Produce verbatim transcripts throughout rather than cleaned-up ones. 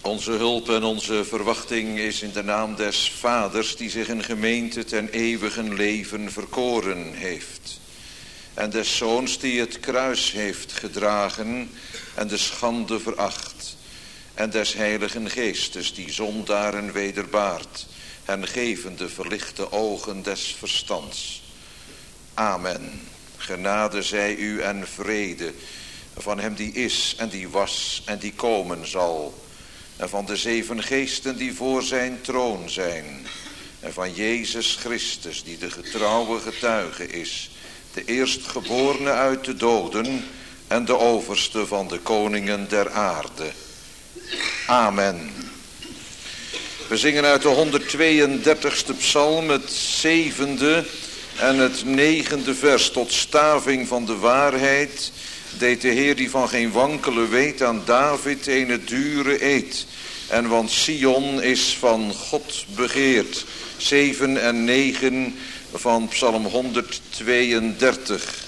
Onze hulp en onze verwachting is in de naam des Vaders, die zich een gemeente ten eeuwigen leven verkoren heeft. En des Zoons, die het kruis heeft gedragen en de schande veracht. En des Heiligen Geestes, die zondaren wederbaart, hen gevende verlichte ogen des verstands. Amen. Genade zij u en vrede van hem die is en die was en die komen zal. En van de zeven geesten die voor zijn troon zijn. En van Jezus Christus, die de getrouwe getuige is. De eerstgeborene uit de doden en de overste van de koningen der aarde. Amen. We zingen uit de honderdtweeëndertigste psalm het zevende en het negende vers. Tot staving van de waarheid deed de Heer die van geen wankele weet aan David een dure eed. En want Sion is van God begeerd. Zeven en negen van psalm honderdtweeëndertig.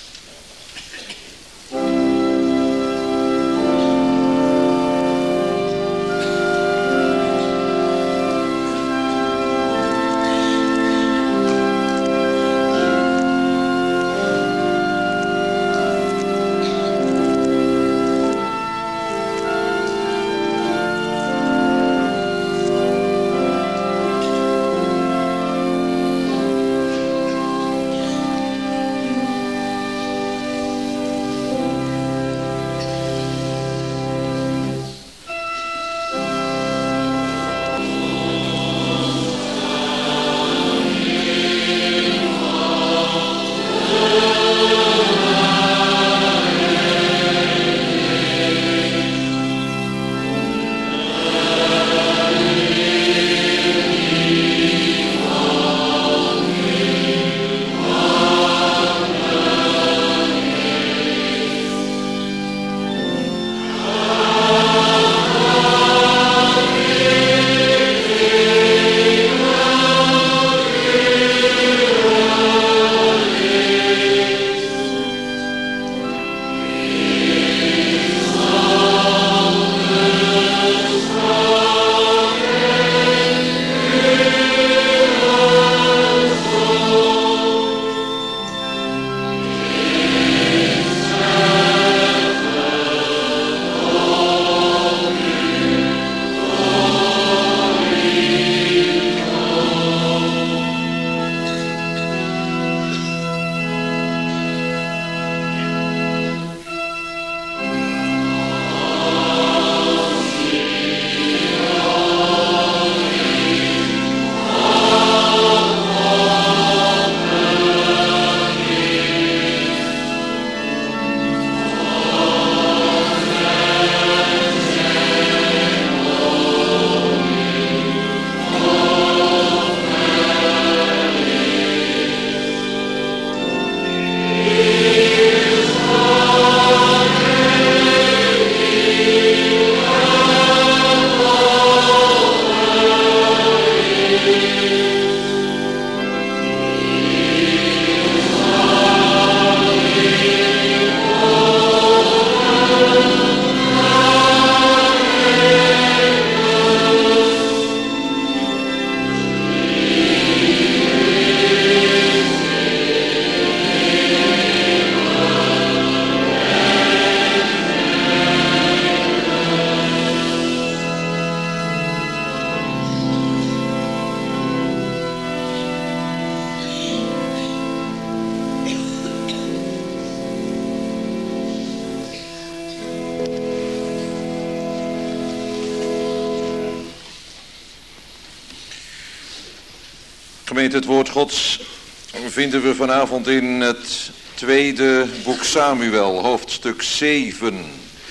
Gemeente, het woord Gods vinden we vanavond in het tweede boek Samuel, hoofdstuk zeven.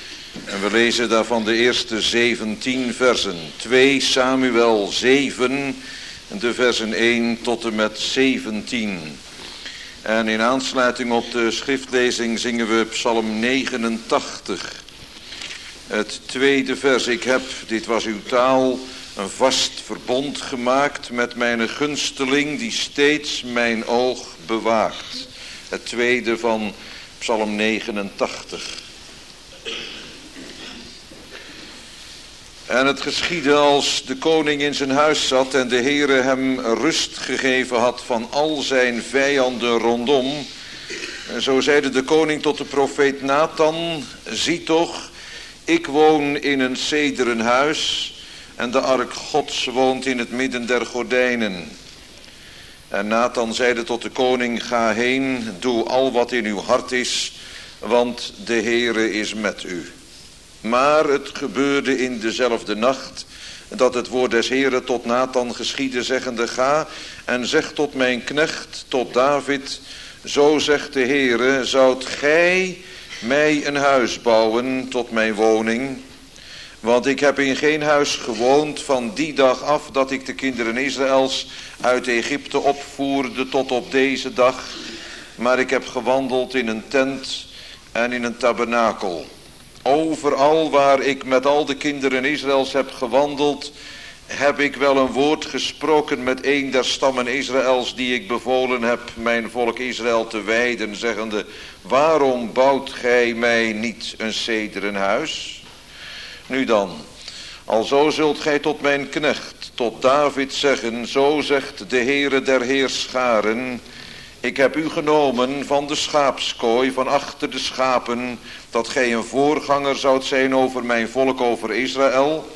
En we lezen daarvan de eerste zeventien versen. twee Samuel zeven, de versen één tot en met zeventien. En in aansluiting op de schriftlezing zingen we psalm negenentachtig. Het tweede vers. Ik heb, dit was uw taal, een vast verbond gemaakt met mijn gunsteling die steeds mijn oog bewaakt. Het tweede van psalm negenentachtig. En het geschiedde als de koning in zijn huis zat en de Heere hem rust gegeven had van al zijn vijanden rondom. En zo zeide de koning tot de profeet Nathan, zie toch, ik woon in een cederen huis en de ark Gods woont in het midden der gordijnen. En Nathan zeide tot de koning, ga heen, doe al wat in uw hart is, want de Heere is met u. Maar het gebeurde in dezelfde nacht dat het woord des Heeren tot Nathan geschiedde, zeggende, ga en zeg tot mijn knecht, tot David, zo zegt de Heere, zoudt gij mij een huis bouwen tot mijn woning? Want ik heb in geen huis gewoond van die dag af dat ik de kinderen Israëls uit Egypte opvoerde tot op deze dag. Maar ik heb gewandeld in een tent en in een tabernakel. Overal waar ik met al de kinderen Israëls heb gewandeld, heb ik wel een woord gesproken met een der stammen Israëls, die ik bevolen heb mijn volk Israël te wijden, zeggende, waarom bouwt gij mij niet een cederen huis? Nu dan, alzo zult gij tot mijn knecht, tot David zeggen, zo zegt de Heere der Heerscharen, ik heb u genomen van de schaapskooi, van achter de schapen, dat gij een voorganger zoudt zijn over mijn volk, over Israël.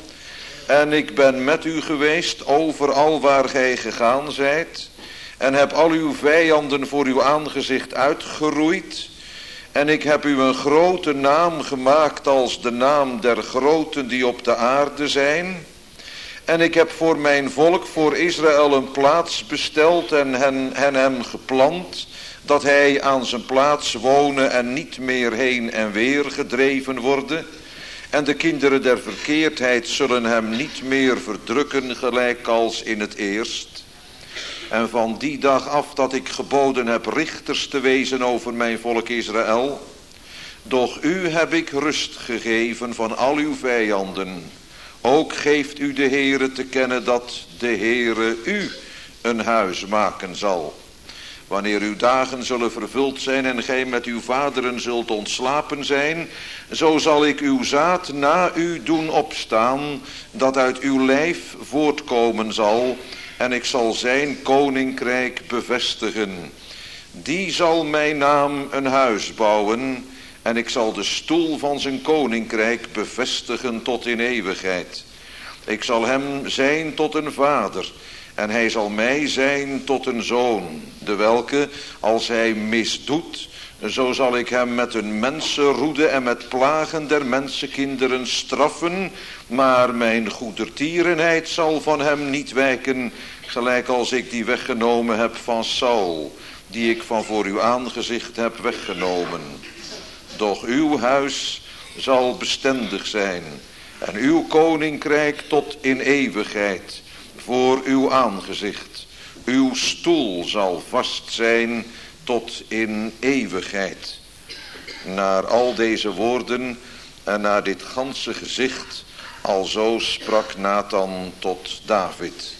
En ik ben met u geweest overal waar gij gegaan zijt, en heb al uw vijanden voor uw aangezicht uitgeroeid. En ik heb u een grote naam gemaakt als de naam der groten die op de aarde zijn. En ik heb voor mijn volk, voor Israël, een plaats besteld en hen, hen hem geplant, dat hij aan zijn plaats wonen en niet meer heen en weer gedreven worden. En de kinderen der verkeerdheid zullen hem niet meer verdrukken, gelijk als in het eerst. En van die dag af dat ik geboden heb richters te wezen over mijn volk Israël, doch u heb ik rust gegeven van al uw vijanden. Ook geeft u de Heere te kennen dat de Heere u een huis maken zal. Wanneer uw dagen zullen vervuld zijn en gij met uw vaderen zult ontslapen zijn, zo zal ik uw zaad na u doen opstaan, dat uit uw lijf voortkomen zal, en ik zal zijn koninkrijk bevestigen. Die zal mijn naam een huis bouwen, en ik zal de stoel van zijn koninkrijk bevestigen tot in eeuwigheid. Ik zal hem zijn tot een vader, en hij zal mij zijn tot een zoon, de welke, als hij misdoet, zo zal ik hem met een mensenroede en met plagen der mensenkinderen straffen, maar mijn goedertierenheid zal van hem niet wijken, gelijk als ik die weggenomen heb van Saul, die ik van voor uw aangezicht heb weggenomen. Doch uw huis zal bestendig zijn, en uw koninkrijk tot in eeuwigheid, voor uw aangezicht. Uw stoel zal vast zijn tot in eeuwigheid. Naar al deze woorden en naar dit ganse gezicht, alzo sprak Nathan tot David.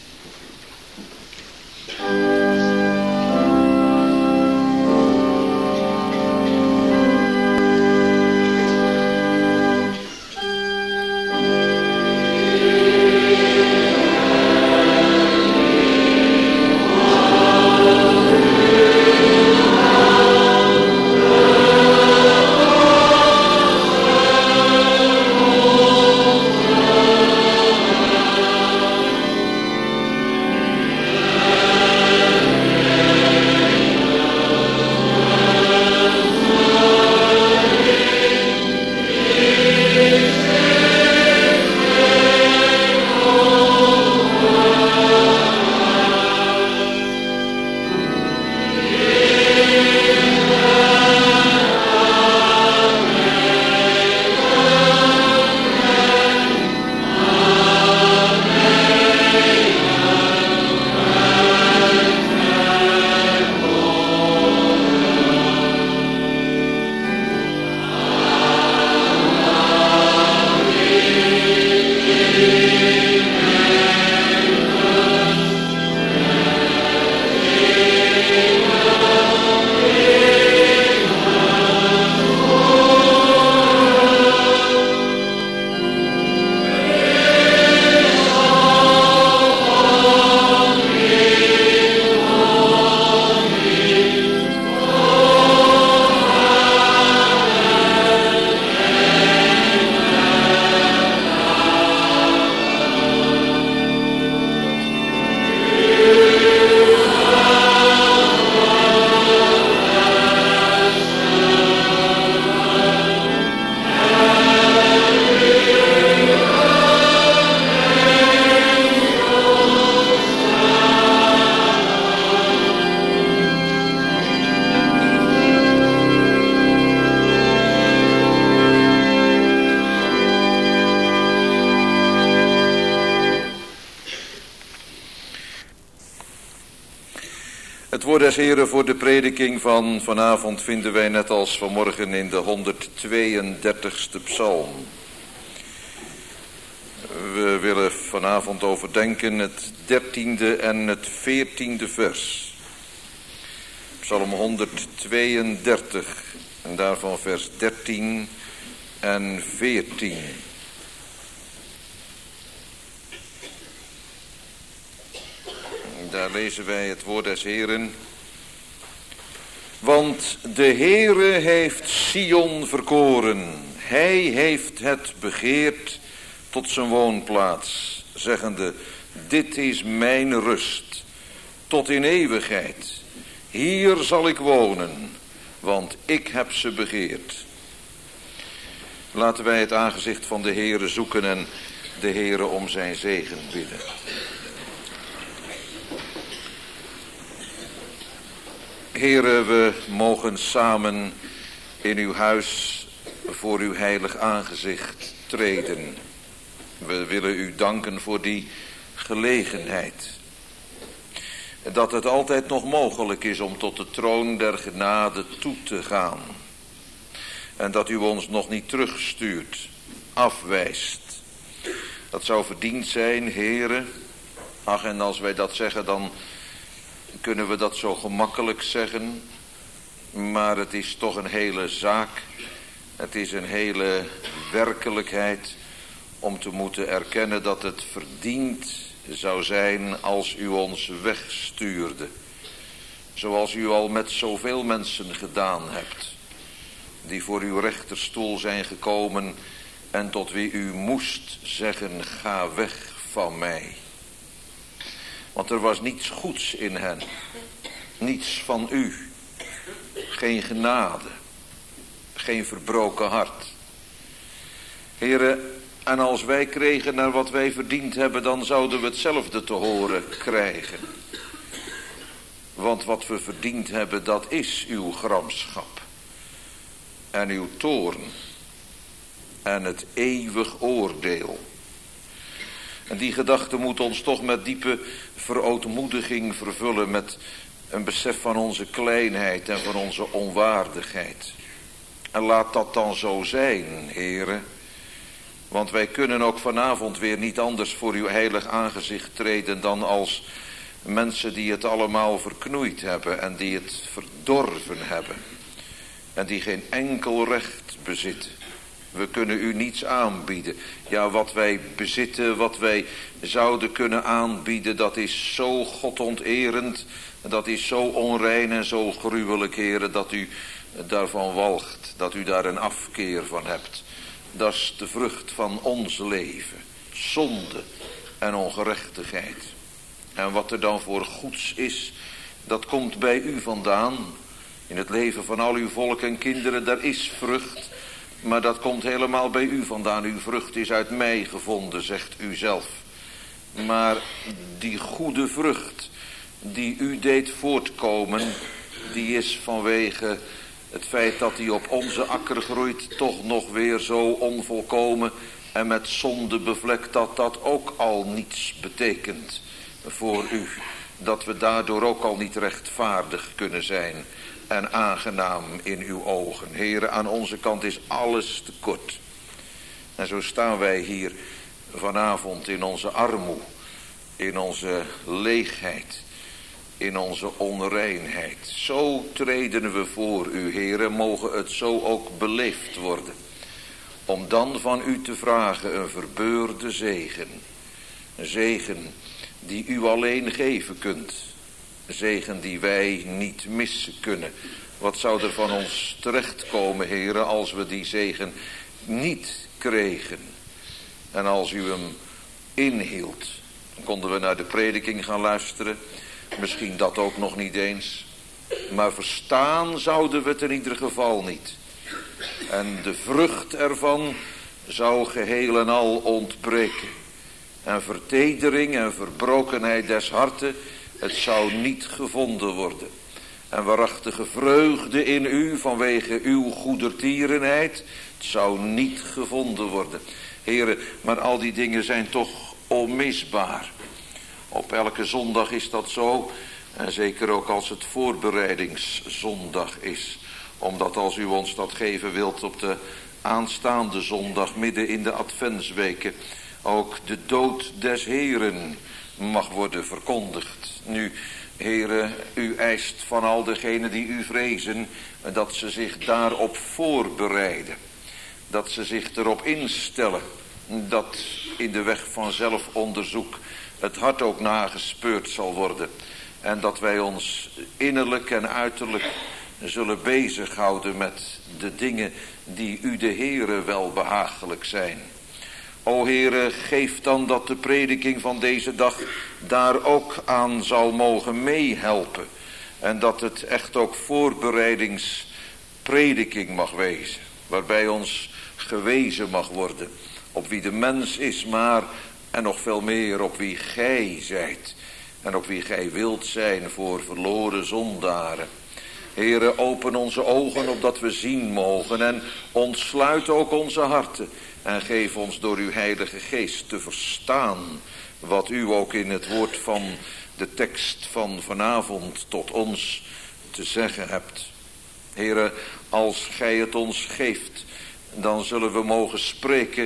Het woord des Heren voor de prediking van vanavond vinden wij net als vanmorgen in de honderdtweeëndertigste psalm. We willen vanavond overdenken het dertiende en het veertiende vers. Psalm honderdtweeëndertig en daarvan vers dertien en veertien. Daar lezen wij het woord des Heren. Want de Heere heeft Sion verkoren. Hij heeft het begeerd tot zijn woonplaats, zeggende: dit is mijn rust, tot in eeuwigheid. Hier zal ik wonen, want ik heb ze begeerd. Laten wij het aangezicht van de Heere zoeken en de Heere om zijn zegen bidden. Heere, we mogen samen in uw huis voor uw heilig aangezicht treden. We willen u danken voor die gelegenheid. Dat het altijd nog mogelijk is om tot de troon der genade toe te gaan. En dat u ons nog niet terugstuurt, afwijst. Dat zou verdiend zijn, Heere. Ach, en als wij dat zeggen, dan kunnen we dat zo gemakkelijk zeggen. Maar het is toch een hele zaak. Het is een hele werkelijkheid om te moeten erkennen dat het verdiend zou zijn als u ons wegstuurde. Zoals u al met zoveel mensen gedaan hebt. Die voor uw rechterstoel zijn gekomen en tot wie u moest zeggen: ga weg van mij. Want er was niets goeds in hen. Niets van u. Geen genade. Geen verbroken hart. Here, en als wij kregen naar wat wij verdiend hebben, dan zouden we hetzelfde te horen krijgen. Want wat we verdiend hebben, dat is uw gramschap. En uw toorn. En het eeuwig oordeel. En die gedachte moet ons toch met diepe verootmoediging vervullen, met een besef van onze kleinheid en van onze onwaardigheid. En laat dat dan zo zijn, Heere. Want wij kunnen ook vanavond weer niet anders voor uw heilig aangezicht treden dan als mensen die het allemaal verknoeid hebben en die het verdorven hebben. En die geen enkel recht bezitten. We kunnen u niets aanbieden. Ja, wat wij bezitten, wat wij zouden kunnen aanbieden, dat is zo godonterend. Dat is zo onrein en zo gruwelijk, Heere, dat u daarvan walgt. Dat u daar een afkeer van hebt. Dat is de vrucht van ons leven. Zonde en ongerechtigheid. En wat er dan voor goeds is, dat komt bij u vandaan. In het leven van al uw volk en kinderen, daar is vrucht. Maar dat komt helemaal bij u vandaan. Uw vrucht is uit mij gevonden, zegt u zelf. Maar die goede vrucht die u deed voortkomen, die is vanwege het feit dat die op onze akker groeit toch nog weer zo onvolkomen en met zonde bevlekt, dat dat ook al niets betekent voor u. Dat we daardoor ook al niet rechtvaardig kunnen zijn en aangenaam in uw ogen. Heere, aan onze kant is alles tekort. En zo staan wij hier vanavond in onze armoe, in onze leegheid, in onze onreinheid. Zo treden we voor u, Heere, mogen het zo ook beleefd worden. Om dan van u te vragen een verbeurde zegen. Een zegen die u alleen geven kunt. Een zegen die wij niet missen kunnen. Wat zou er van ons terechtkomen, Heere, als we die zegen niet kregen? En als u hem inhield, dan konden we naar de prediking gaan luisteren. Misschien dat ook nog niet eens. Maar verstaan zouden we het in ieder geval niet. En de vrucht ervan zou geheel en al ontbreken. En vertedering en verbrokenheid des harten, het zou niet gevonden worden. En waarachtige vreugde in u vanwege uw goedertierenheid, het zou niet gevonden worden. Heren, maar al die dingen zijn toch onmisbaar. Op elke zondag is dat zo. En zeker ook als het voorbereidingszondag is. Omdat als u ons dat geven wilt op de aanstaande zondag midden in de adventsweken ook de dood des Heren mag worden verkondigd. Nu, Heere, u eist van al degenen die u vrezen dat ze zich daarop voorbereiden. Dat ze zich erop instellen dat in de weg van zelfonderzoek het hart ook nagespeurd zal worden. En dat wij ons innerlijk en uiterlijk zullen bezighouden met de dingen die u de Heere wel behagelijk zijn. O Heere, geef dan dat de prediking van deze dag daar ook aan zal mogen meehelpen. En dat het echt ook voorbereidingsprediking mag wezen. Waarbij ons gewezen mag worden op wie de mens is, maar en nog veel meer op wie gij zijt. En op wie gij wilt zijn voor verloren zondaren. Heere, open onze ogen opdat we zien mogen en ontsluit ook onze harten. En geef ons door uw heilige geest te verstaan wat u ook in het woord van de tekst van vanavond tot ons te zeggen hebt. Heere, als gij het ons geeft, dan zullen we mogen spreken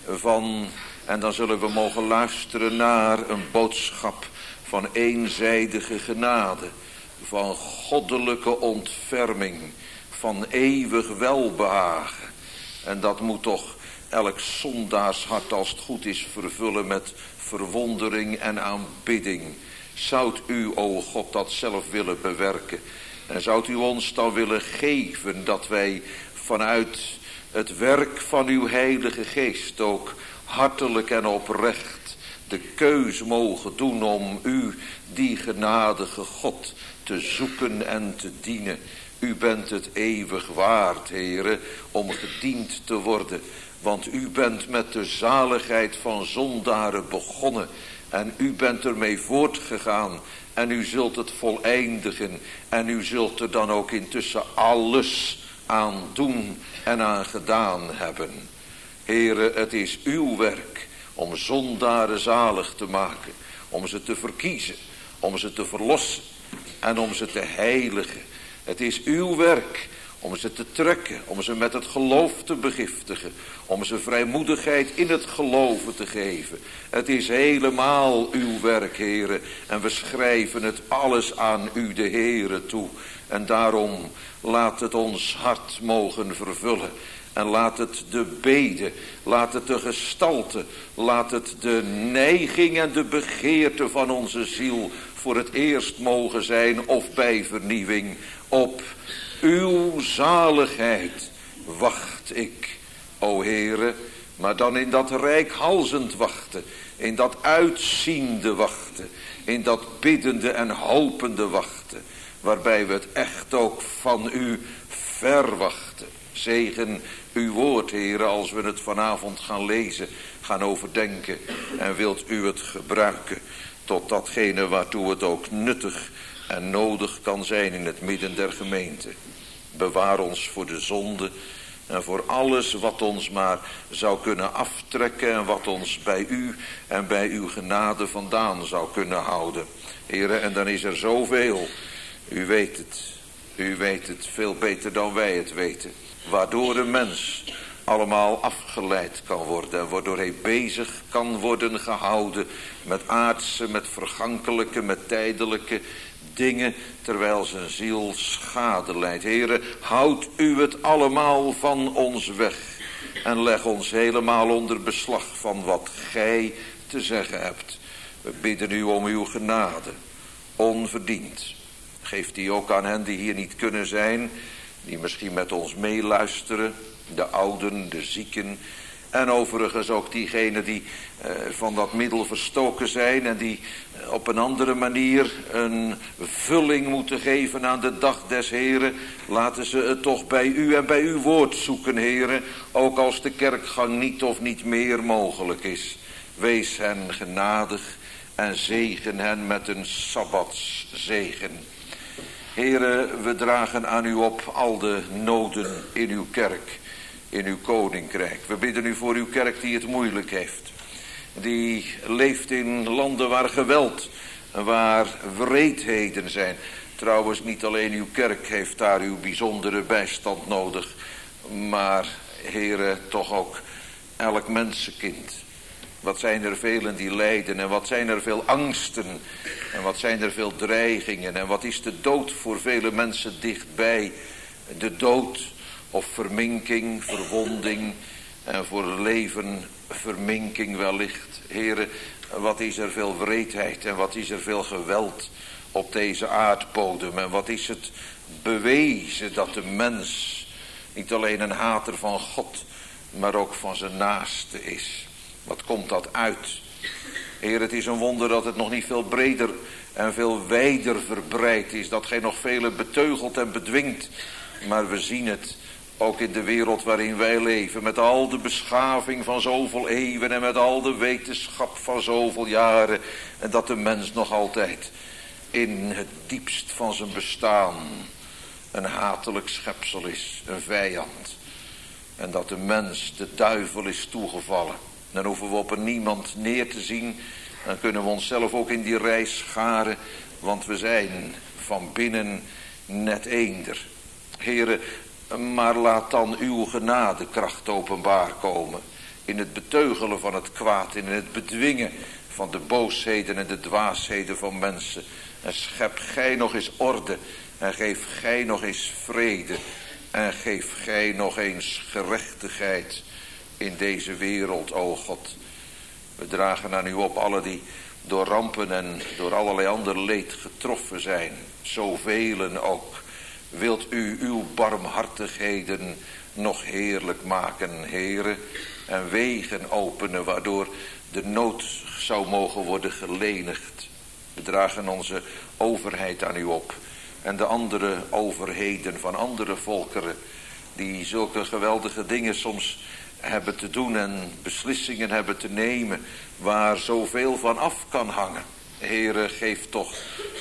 van en dan zullen we mogen luisteren naar een boodschap van eenzijdige genade, van goddelijke ontferming, van eeuwig welbehagen. En dat moet toch elk zondaarshart als het goed is vervullen met verwondering en aanbidding. Zoudt u, o God, dat zelf willen bewerken? En zoudt u ons dan willen geven dat wij vanuit het werk van uw heilige geest ook hartelijk en oprecht de keus mogen doen om u, die genadige God, te zoeken en te dienen. U bent het eeuwig waard, Heere, om gediend te worden. Want u bent met de zaligheid van zondaren begonnen. En u bent ermee voortgegaan. En u zult het voleindigen. En u zult er dan ook intussen alles aan doen en aan gedaan hebben. Heere, het is uw werk om zondaren zalig te maken. Om ze te verkiezen. Om ze te verlossen. En om ze te heiligen. Het is uw werk om ze te trekken, om ze met het geloof te begiftigen, om ze vrijmoedigheid in het geloven te geven. Het is helemaal uw werk, Heere, en we schrijven het alles aan u, de Heere, toe. En daarom laat het ons hart mogen vervullen. En laat het de bede, laat het de gestalte, laat het de neiging en de begeerte van onze ziel voor het eerst mogen zijn of bij vernieuwing. Op uw zaligheid wacht ik, o Heere, maar dan in dat reikhalzend wachten, in dat uitziende wachten, in dat biddende en hopende wachten, waarbij we het echt ook van u verwachten. Zegen uw woord, Heere, als we het vanavond gaan lezen, gaan overdenken, en wilt u het gebruiken tot datgene waartoe het ook nuttig en nodig kan zijn in het midden der gemeente. Bewaar ons voor de zonde en voor alles wat ons maar zou kunnen aftrekken en wat ons bij u en bij uw genade vandaan zou kunnen houden. Heere, en dan is er zoveel, u weet het, u weet het veel beter dan wij het weten, waardoor een mens allemaal afgeleid kan worden en waardoor hij bezig kan worden gehouden met aardse, met vergankelijke, met tijdelijke dingen, terwijl zijn ziel schade lijdt. Heere, houd u het allemaal van ons weg en leg ons helemaal onder beslag van wat gij te zeggen hebt. We bidden u om uw genade, onverdiend. Geef die ook aan hen die hier niet kunnen zijn, die misschien met ons meeluisteren, de ouden, de zieken, en overigens ook diegenen die uh, van dat middel verstoken zijn en die uh, op een andere manier een vulling moeten geven aan de dag des Heren. Laten ze het toch bij u en bij uw woord zoeken, Heren, ook als de kerkgang niet of niet meer mogelijk is. Wees hen genadig en zegen hen met een sabbatszegen. Heren, we dragen aan u op al de noden in uw kerk, in uw koninkrijk. We bidden u voor uw kerk die het moeilijk heeft. Die leeft in landen waar geweld waar wreedheden zijn. Trouwens, niet alleen uw kerk heeft daar uw bijzondere bijstand nodig, maar, Heere, toch ook elk mensenkind. Wat zijn er velen die lijden en wat zijn er veel angsten en wat zijn er veel dreigingen en wat is de dood voor vele mensen dichtbij. De dood of verminking, verwonding en voor het leven verminking wellicht. Heere, wat is er veel wreedheid en wat is er veel geweld op deze aardbodem. En wat is het bewezen dat de mens niet alleen een hater van God, maar ook van zijn naaste is. Wat komt dat uit? Heer, het is een wonder dat het nog niet veel breder en veel wijder verbreid is. Dat gij nog vele beteugelt en bedwingt. Maar we zien het ook in de wereld waarin wij leven. Met al de beschaving van zoveel eeuwen en met al de wetenschap van zoveel jaren. En dat de mens nog altijd in het diepst van zijn bestaan een hatelijk schepsel is. Een vijand. En dat de mens de duivel is toegevallen. Dan hoeven we op een niemand neer te zien. Dan kunnen we onszelf ook in die rij scharen. Want we zijn van binnen net eender. Heere, maar laat dan uw genadekracht openbaar komen. In het beteugelen van het kwaad. In het bedwingen van de boosheden en de dwaasheden van mensen. En schep gij nog eens orde. En geef gij nog eens vrede. En geef gij nog eens gerechtigheid in deze wereld, o God. We dragen aan u op alle die door rampen en door allerlei ander leed getroffen zijn. Zovelen ook. Wilt u uw barmhartigheden nog heerlijk maken, Heere. En wegen openen waardoor de nood zou mogen worden gelenigd. We dragen onze overheid aan u op. En de andere overheden van andere volkeren. Die zulke geweldige dingen soms hebben te doen en beslissingen hebben te nemen waar zoveel van af kan hangen. Heere, geef toch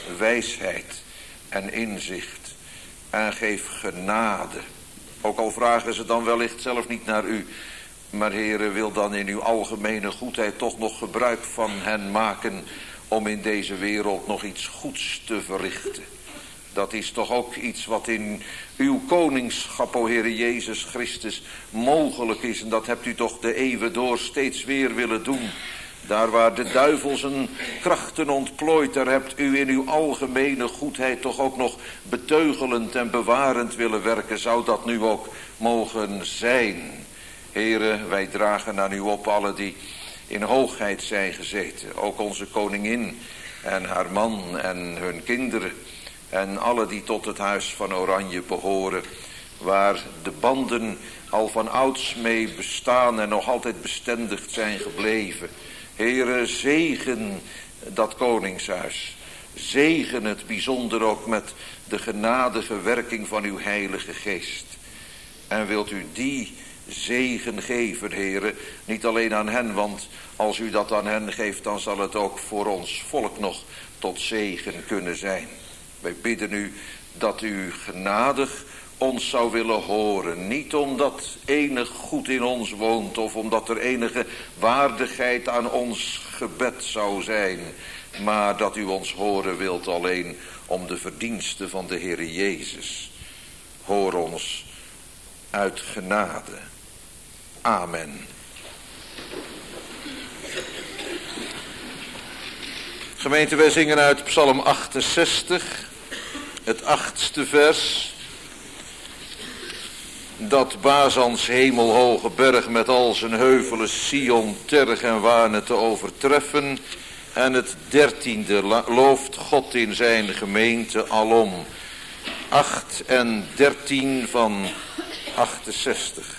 wijsheid en inzicht en geef genade. Ook al vragen ze dan wellicht zelf niet naar u, maar Heere, wil dan in uw algemene goedheid toch nog gebruik van hen maken om in deze wereld nog iets goeds te verrichten. Dat is toch ook iets wat in uw koningschap, o Heere Jezus Christus, mogelijk is. En dat hebt u toch de eeuwen door steeds weer willen doen. Daar waar de duivel zijn krachten ontplooit, daar hebt u in uw algemene goedheid toch ook nog beteugelend en bewarend willen werken. Zou dat nu ook mogen zijn? Heere, wij dragen aan u op alle die in hoogheid zijn gezeten. Ook onze koningin en haar man en hun kinderen. En alle die tot het huis van Oranje behoren. Waar de banden al van ouds mee bestaan en nog altijd bestendigd zijn gebleven. Heere, zegen dat koningshuis. Zegen het bijzonder ook met de genadige werking van uw heilige geest. En wilt u die zegen geven, Heere, niet alleen aan hen, want als u dat aan hen geeft, dan zal het ook voor ons volk nog tot zegen kunnen zijn. Wij bidden u dat u genadig ons zou willen horen. Niet omdat enig goed in ons woont of omdat er enige waardigheid aan ons gebed zou zijn. Maar dat u ons horen wilt alleen om de verdiensten van de Heere Jezus. Hoor ons uit genade. Amen. Gemeente, wij zingen uit Psalm achtenzestig, het achtste vers. Dat Bazans hemelhoge berg met al zijn heuvelen Sion terg en waarne te overtreffen. En het dertiende looft God in zijn gemeente alom. acht en dertien van achtenzestig.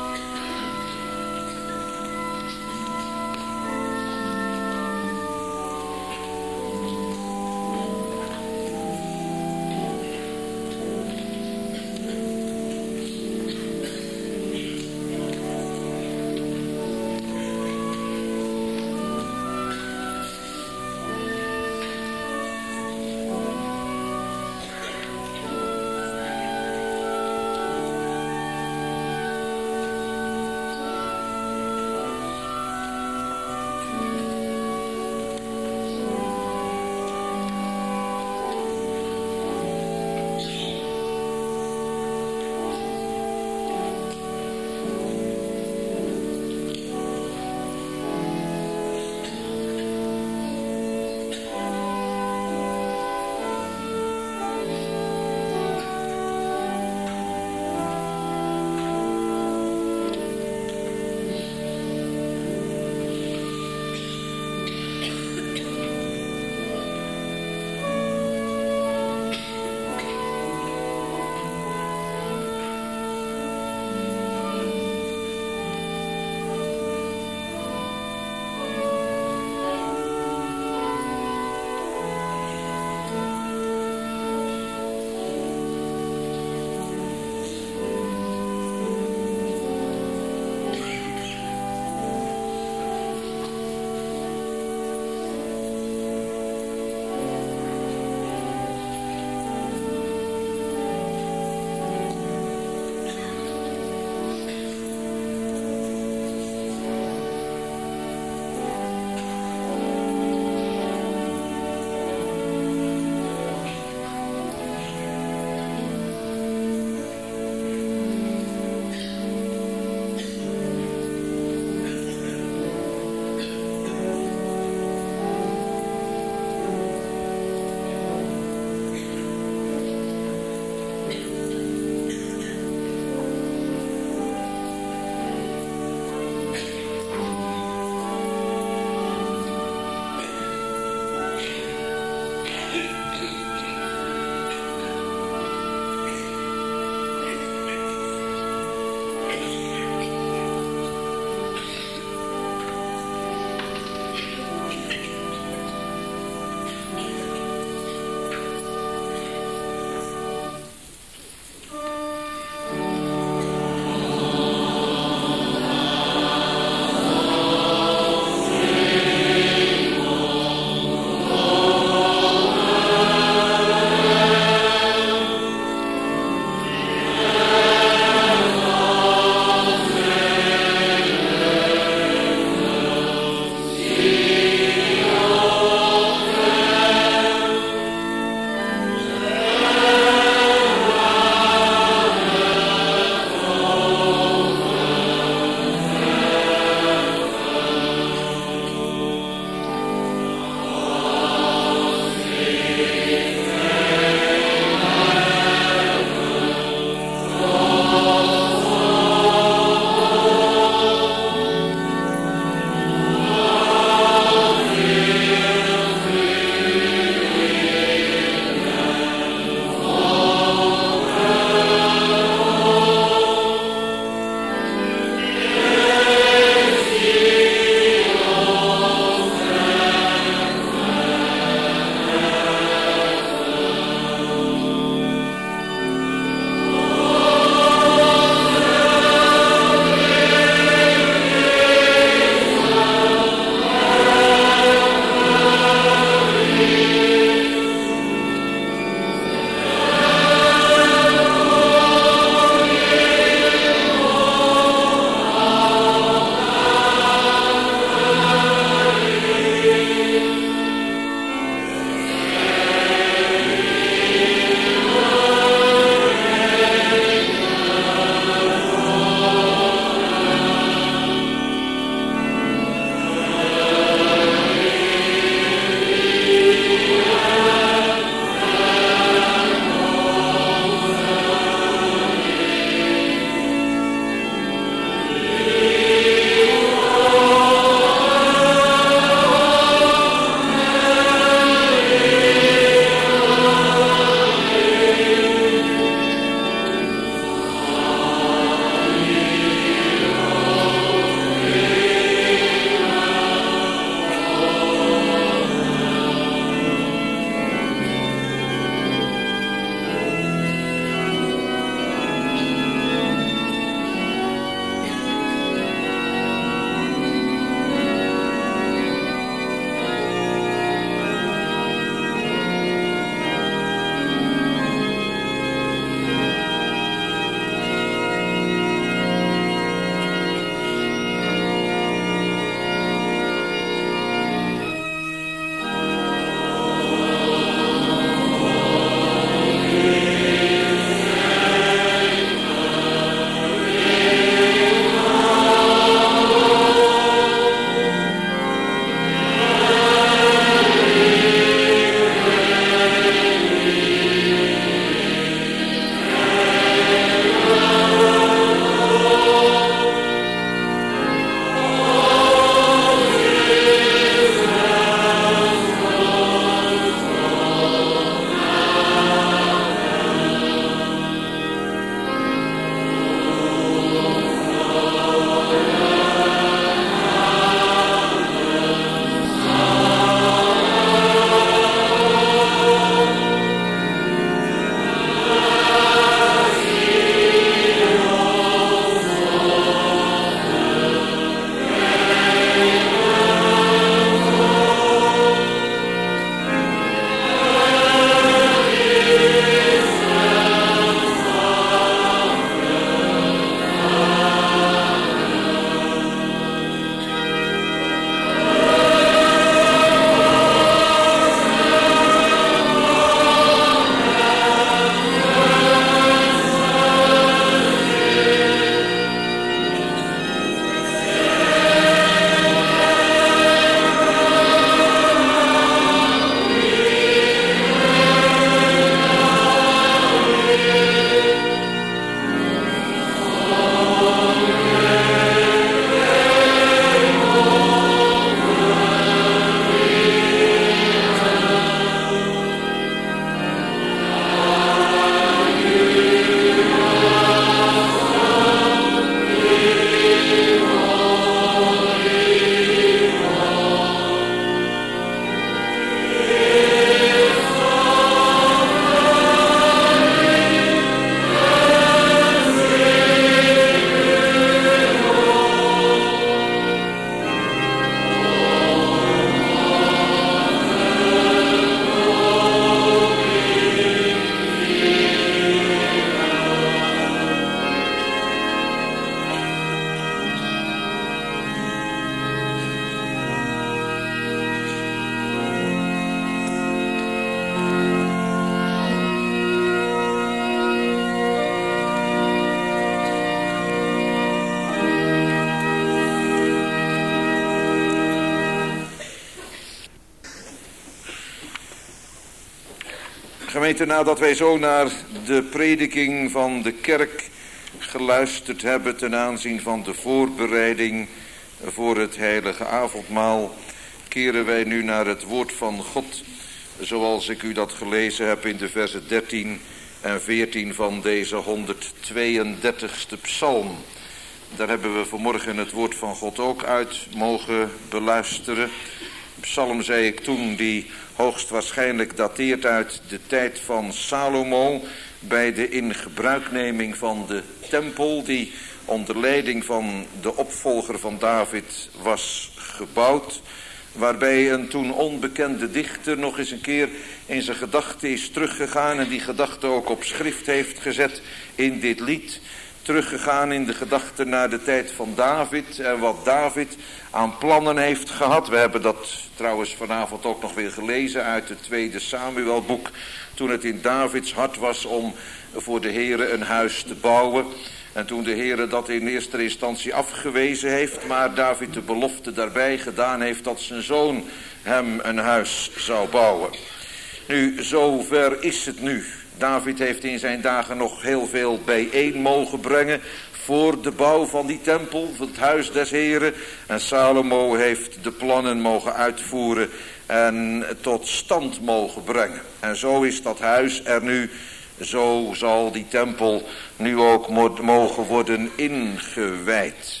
Gemeente, nadat wij zo naar de prediking van de kerk geluisterd hebben ten aanzien van de voorbereiding voor het heilige avondmaal, keren wij nu naar het woord van God, zoals ik u dat gelezen heb in de versen dertien en veertien van deze honderdtweeëndertigste psalm. Daar hebben we vanmorgen het woord van God ook uit mogen beluisteren. Psalm, zei ik toen, die hoogstwaarschijnlijk dateert uit de tijd van Salomo, bij de ingebruikneming van de tempel, die onder leiding van de opvolger van David was gebouwd, waarbij een toen onbekende dichter nog eens een keer in zijn gedachten is teruggegaan en die gedachte ook op schrift heeft gezet in dit lied. Teruggegaan in de gedachten naar de tijd van David en wat David aan plannen heeft gehad. We hebben dat trouwens vanavond ook nog weer gelezen uit het tweede Samuelboek, toen het in Davids hart was om voor de Heere een huis te bouwen. En toen de Heere dat in eerste instantie afgewezen heeft, maar David de belofte daarbij gedaan heeft dat zijn zoon hem een huis zou bouwen. Nu, zover is het nu. David heeft in zijn dagen nog heel veel bijeen mogen brengen voor de bouw van die tempel, van het huis des Heren. En Salomo heeft de plannen mogen uitvoeren en tot stand mogen brengen. En zo is dat huis er nu, zo zal die tempel nu ook mogen worden ingewijd.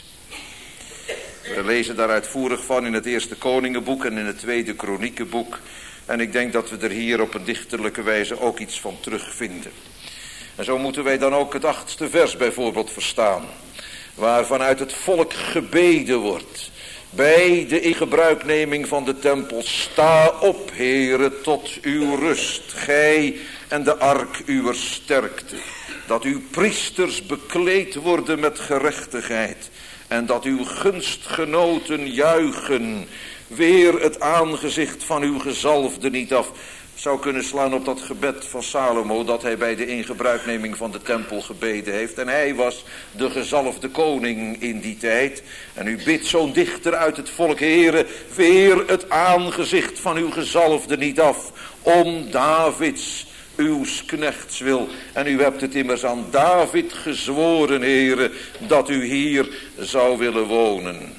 We lezen daar uitvoerig van in het eerste Koningenboek en in het tweede Kroniekenboek. En ik denk dat we er hier op een dichterlijke wijze ook iets van terugvinden. En zo moeten wij dan ook het achtste vers bijvoorbeeld verstaan, waar vanuit het volk gebeden wordt bij de ingebruikneming van de tempel: sta op, Heere, tot uw rust, gij en de ark uwer sterkte, dat uw priesters bekleed worden met gerechtigheid en dat uw gunstgenoten juichen. Weer het aangezicht van uw gezalfde niet af. Zou kunnen slaan op dat gebed van Salomo dat hij bij de ingebruikneming van de tempel gebeden heeft. En hij was de gezalfde koning in die tijd. En u bidt zo'n dichter uit het volk: Heere, weer het aangezicht van uw gezalfde niet af, om Davids, uws knechts wil. En u hebt het immers aan David gezworen, Heere, dat u hier zou willen wonen.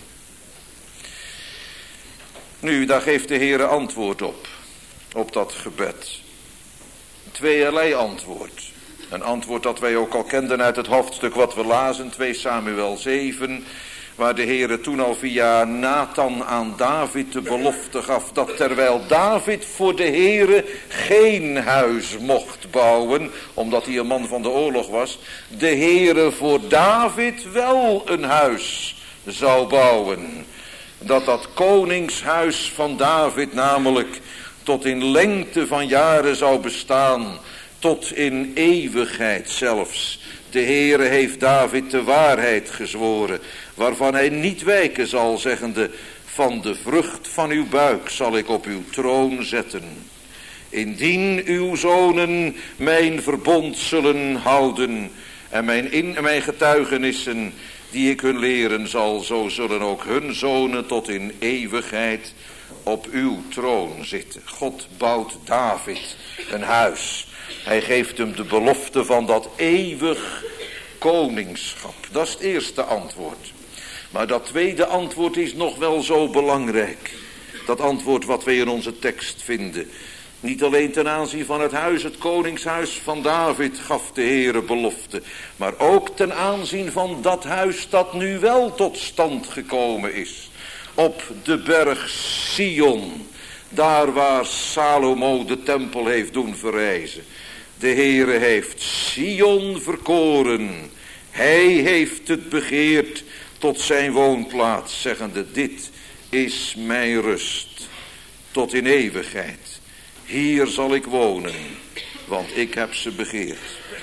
Nu, daar geeft de Heere antwoord op, op dat gebed. Tweeërlei antwoord. Een antwoord dat wij ook al kenden uit het hoofdstuk wat we lazen, twee Samuel zeven, waar de Heere toen al via Nathan aan David de belofte gaf dat terwijl David voor de Heere geen huis mocht bouwen, omdat hij een man van de oorlog was, de Heere voor David wel een huis zou bouwen. Dat dat koningshuis van David namelijk tot in lengte van jaren zou bestaan, tot in eeuwigheid zelfs. De Heere heeft David de waarheid gezworen, waarvan hij niet wijken zal, zeggende: van de vrucht van uw buik zal ik op uw troon zetten. Indien uw zonen mijn verbond zullen houden en mijn, in, mijn getuigenissen die ik hun leren zal, zo zullen ook hun zonen tot in eeuwigheid op uw troon zitten. God bouwt David een huis. Hij geeft hem de belofte van dat eeuwig koningschap. Dat is het eerste antwoord. Maar dat tweede antwoord is nog wel zo belangrijk. Dat antwoord wat we in onze tekst vinden. Niet alleen ten aanzien van het huis, het koningshuis van David, gaf de Heere belofte. Maar ook ten aanzien van dat huis dat nu wel tot stand gekomen is. Op de berg Sion, daar waar Salomo de tempel heeft doen verrijzen. De Heere heeft Sion verkoren. Hij heeft het begeerd tot zijn woonplaats, zeggende: dit is mijn rust tot in eeuwigheid. Hier zal ik wonen, want ik heb ze begeerd.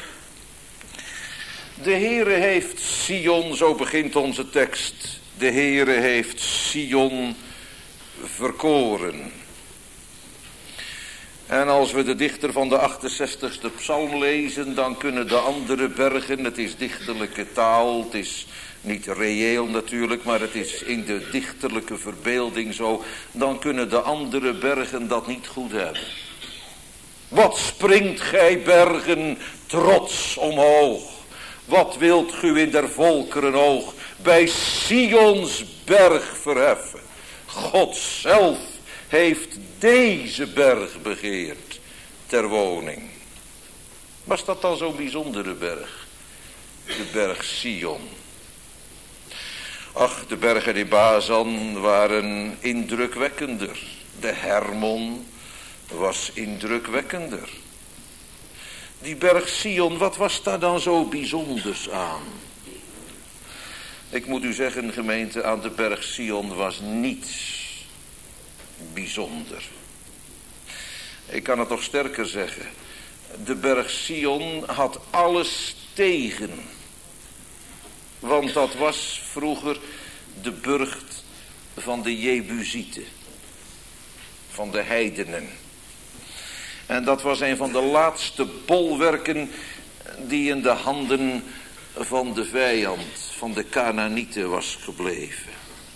De Heere heeft Sion, zo begint onze tekst. De Heere heeft Sion verkoren. En als we de dichter van de achtenzestigste psalm lezen, dan kunnen de andere bergen, het is dichterlijke taal, het is niet reëel natuurlijk, maar het is in de dichterlijke verbeelding zo, dan kunnen de andere bergen dat niet goed hebben. Wat springt gij bergen trots omhoog? Wat wilt gij in der volkeren oog bij Sions berg verheffen? God zelf heeft deze berg begeerd ter woning. Was dat dan zo'n bijzondere berg? De berg Sion. Ach, de bergen in Bazan waren indrukwekkender. De Hermon was indrukwekkender. Die berg Sion, wat was daar dan zo bijzonders aan? Ik moet u zeggen, gemeente, aan de berg Sion was niets bijzonder. Ik kan het nog sterker zeggen. De berg Sion had alles tegen. Want dat was vroeger de burcht van de Jebusieten. Van de heidenen. En dat was een van de laatste bolwerken die in de handen van de vijand, van de Kanaanieten was gebleven.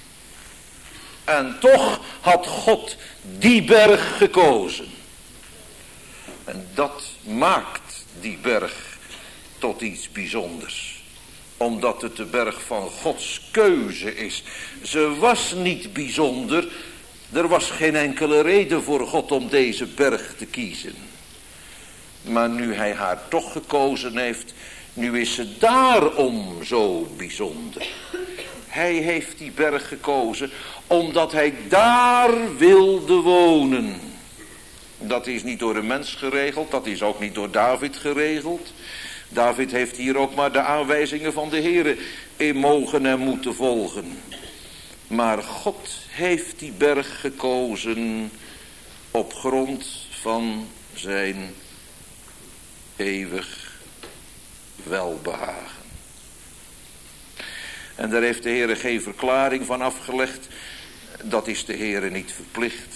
En toch had God die berg gekozen. En dat maakt die berg tot iets bijzonders. Omdat het de berg van Gods keuze is. Ze was niet bijzonder. Er was geen enkele reden voor God om deze berg te kiezen. Maar nu hij haar toch gekozen heeft, nu is ze daarom zo bijzonder. Hij heeft die berg gekozen omdat hij daar wilde wonen. Dat is niet door een mens geregeld, dat is ook niet door David geregeld. David heeft hier ook maar de aanwijzingen van de Heere in mogen en moeten volgen. Maar God heeft die berg gekozen op grond van zijn eeuwig welbehagen. En daar heeft de Heere geen verklaring van afgelegd. Dat is de Heere niet verplicht.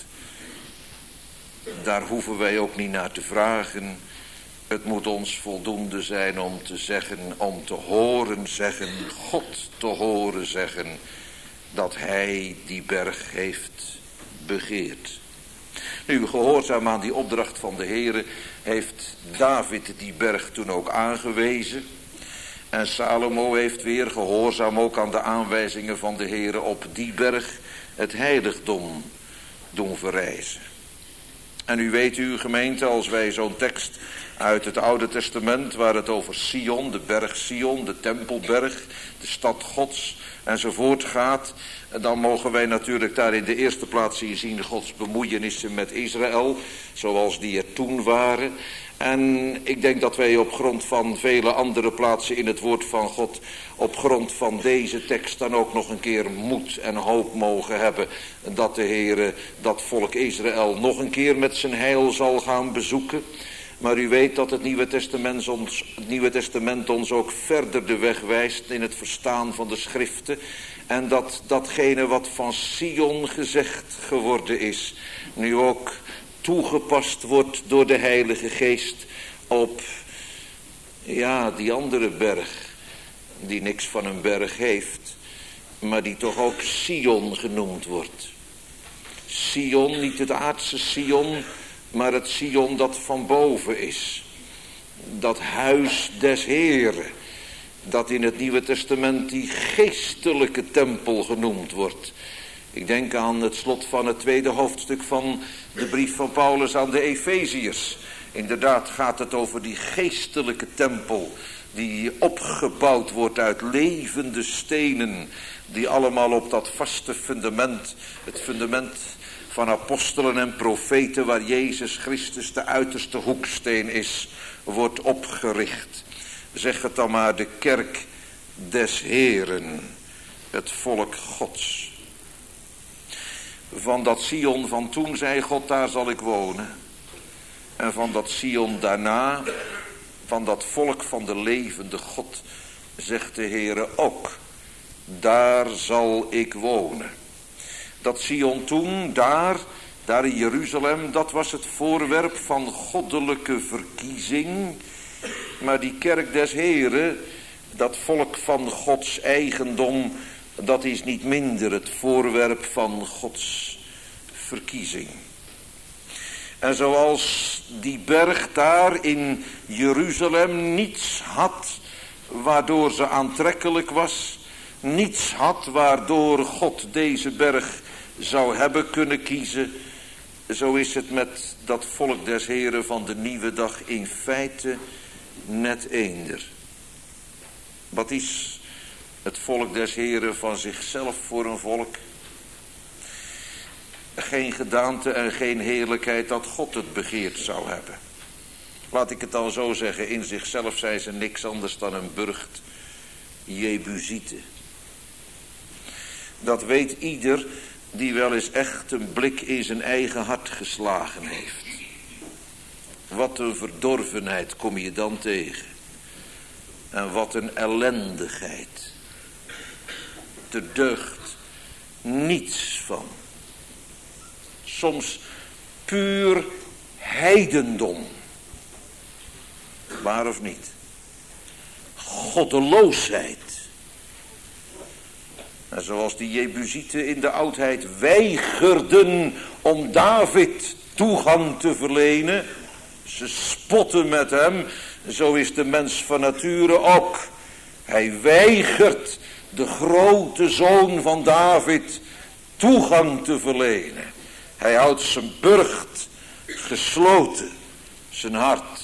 Daar hoeven wij ook niet naar te vragen. Het moet ons voldoende zijn om te zeggen, om te horen zeggen, God te horen zeggen, dat hij die berg heeft begeerd. Nu, gehoorzaam aan die opdracht van de Heere, heeft David die berg toen ook aangewezen. En Salomo heeft weer, gehoorzaam ook aan de aanwijzingen van de Heere, op die berg het heiligdom doen verrijzen. En u weet, u gemeente, als wij zo'n tekst uit het Oude Testament, waar het over Sion, de berg Sion, de tempelberg, de stad Gods enzovoort gaat, dan mogen wij natuurlijk daar in de eerste plaats zien Gods bemoeienissen met Israël, zoals die er toen waren. En ik denk dat wij op grond van vele andere plaatsen in het woord van God, op grond van deze tekst dan ook nog een keer moed en hoop mogen hebben, dat de Heere dat volk Israël nog een keer met zijn heil zal gaan bezoeken. Maar u weet dat het Nieuwe Testament ons, het Nieuwe Testament ons ook verder de weg wijst in het verstaan van de schriften. En dat datgene wat van Sion gezegd geworden is, nu ook toegepast wordt door de Heilige Geest op, ja, die andere berg, die niks van een berg heeft, maar die toch ook Sion genoemd wordt. Sion, niet het aardse Sion, maar het Sion dat van boven is. Dat huis des Heeren, dat in het Nieuwe Testament die geestelijke tempel genoemd wordt. Ik denk aan het slot van het tweede hoofdstuk van de brief van Paulus aan de Efeziërs. Inderdaad gaat het over die geestelijke tempel die opgebouwd wordt uit levende stenen, die allemaal op dat vaste fundament, het fundament van apostelen en profeten, waar Jezus Christus de uiterste hoeksteen is, wordt opgericht. Zeg het dan maar, de kerk des Heeren, het volk Gods. Van dat Sion van toen zei God, daar zal ik wonen. En van dat Sion daarna, van dat volk van de levende God, zegt de Heere ook, daar zal ik wonen. Dat Sion toen, daar, daar in Jeruzalem, dat was het voorwerp van goddelijke verkiezing. Maar die kerk des Heeren, dat volk van Gods eigendom, dat is niet minder het voorwerp van Gods verkiezing. En zoals die berg daar in Jeruzalem niets had waardoor ze aantrekkelijk was, niets had waardoor God deze berg zou hebben kunnen kiezen, zo is het met dat volk des Heren van de nieuwe dag in feite net eender. Wat is het volk des Heren van zichzelf voor een volk? Geen gedaante en geen heerlijkheid dat God het begeerd zou hebben. Laat ik het al zo zeggen, in zichzelf zijn ze niks anders dan een burcht Jebusieten. Dat weet ieder die wel eens echt een blik in zijn eigen hart geslagen heeft. Wat een verdorvenheid kom je dan tegen. En wat een ellendigheid. Er deugt niets van. Soms puur heidendom. Waar of niet? Goddeloosheid. En zoals die Jebusieten in de oudheid weigerden om David toegang te verlenen. Ze spotten met hem. Zo is de mens van nature ook. Hij weigert de grote zoon van David toegang te verlenen. Hij houdt zijn burcht gesloten. Zijn hart.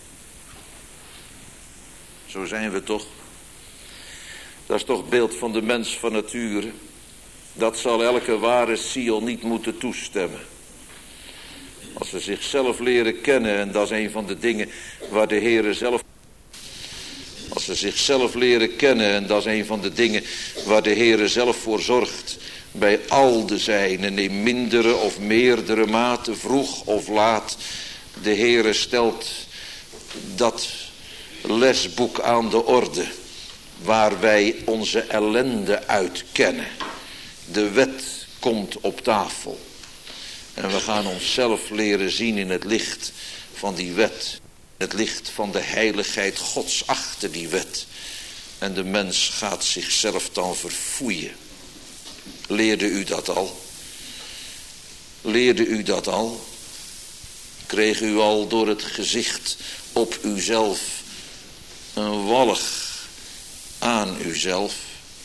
Zo zijn we toch. Dat is toch het beeld van de mens van nature. Dat zal elke ware ziel niet moeten toestemmen. Als ze zichzelf leren kennen, en dat is een van de dingen waar de Heere zelf... Als ze zichzelf leren kennen, en dat is een van de dingen waar de Heere zelf voor zorgt. Bij al de zijnen, in mindere of meerdere mate, vroeg of laat. De Heere stelt dat lesboek aan de orde. Waar wij onze ellende uit kennen. De wet komt op tafel. En we gaan onszelf leren zien in het licht van die wet. Het licht van de heiligheid Gods achter die wet. En de mens gaat zichzelf dan verfoeien. Leerde u dat al? Leerde u dat al? Kreeg u al door het gezicht op uzelf een walg aan uzelf?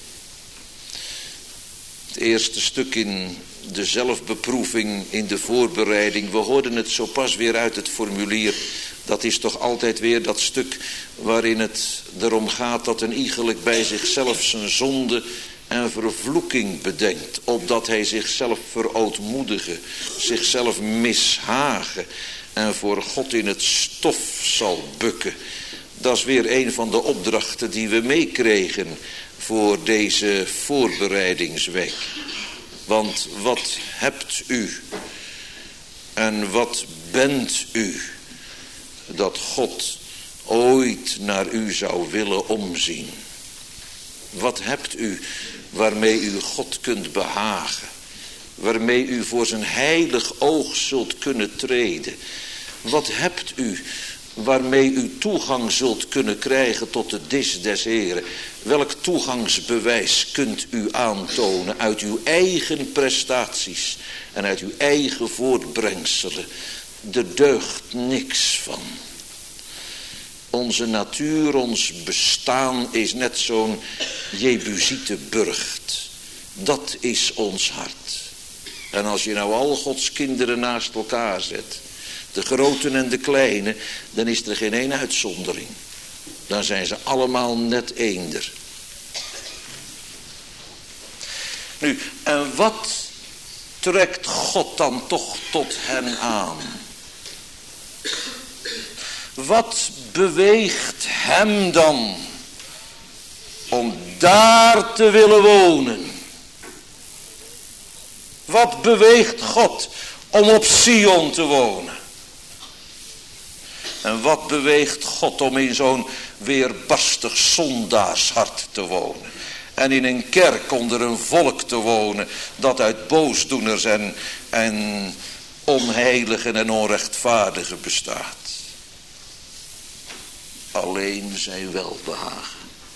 Het eerste stuk in de zelfbeproeving, in de voorbereiding. We hoorden het zo pas weer uit het formulier. Dat is toch altijd weer dat stuk waarin het erom gaat dat een iegelijk bij zichzelf zijn zonde en vervloeking bedenkt. Opdat hij zichzelf verootmoedigen, zichzelf mishagen en voor God in het stof zal bukken. Dat is weer een van de opdrachten die we meekregen voor deze voorbereidingsweek. Want wat hebt u en wat bent u dat God ooit naar u zou willen omzien? Wat hebt u waarmee u God kunt behagen? Waarmee u voor zijn heilig oog zult kunnen treden? Wat hebt u waarmee u toegang zult kunnen krijgen tot de dis des Heren? Welk toegangsbewijs kunt u aantonen uit uw eigen prestaties en uit uw eigen voortbrengselen? Er deugt niks van. Onze natuur, ons bestaan is net zo'n Jebusiete burcht. Dat is ons hart. En als je nou al Gods kinderen naast elkaar zet, de groten en de kleine, dan is er geen één uitzondering. Dan zijn ze allemaal net eender. Nu, en wat trekt God dan toch tot hen aan? Wat beweegt hem dan om daar te willen wonen? Wat beweegt God om op Sion te wonen? En wat beweegt God om in zo'n weerbarstig zondaarshart te wonen? En in een kerk onder een volk te wonen dat uit boosdoeners en, en onheiligen en onrechtvaardigen bestaat. Alleen zijn welbehagen.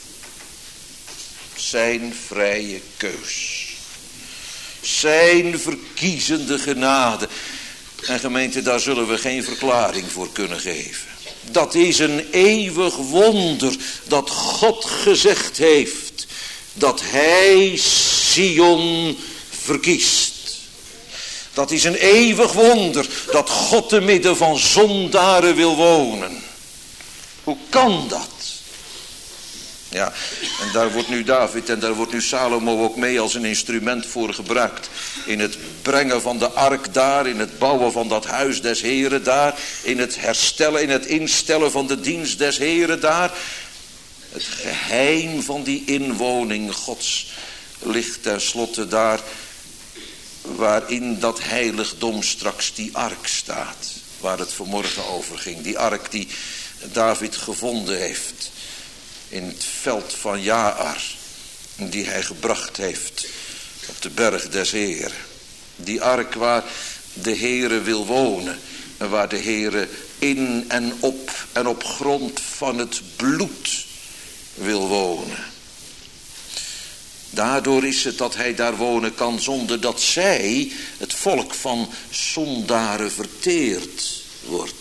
Zijn vrije keus. Zijn verkiezende genade. En gemeente, daar zullen we geen verklaring voor kunnen geven. Dat is een eeuwig wonder dat God gezegd heeft dat hij Sion verkiest. Dat is een eeuwig wonder dat God te midden van zondaren wil wonen. Hoe kan dat? Ja, en daar wordt nu David en daar wordt nu Salomo ook mee als een instrument voor gebruikt. In het brengen van de ark daar, in het bouwen van dat huis des Heren daar, in het herstellen, in het instellen van de dienst des Heren daar. Het geheim van die inwoning Gods ligt tenslotte daar, waarin dat heiligdom straks die ark staat, waar het vanmorgen over ging. Die ark die David gevonden heeft in het veld van Jaar, die hij gebracht heeft op de berg des Heren. Die ark waar de Heere wil wonen en waar de Heere in en op en op grond van het bloed wil wonen. Daardoor is het dat hij daar wonen kan zonder dat zij, het volk van zondaren, verteerd wordt.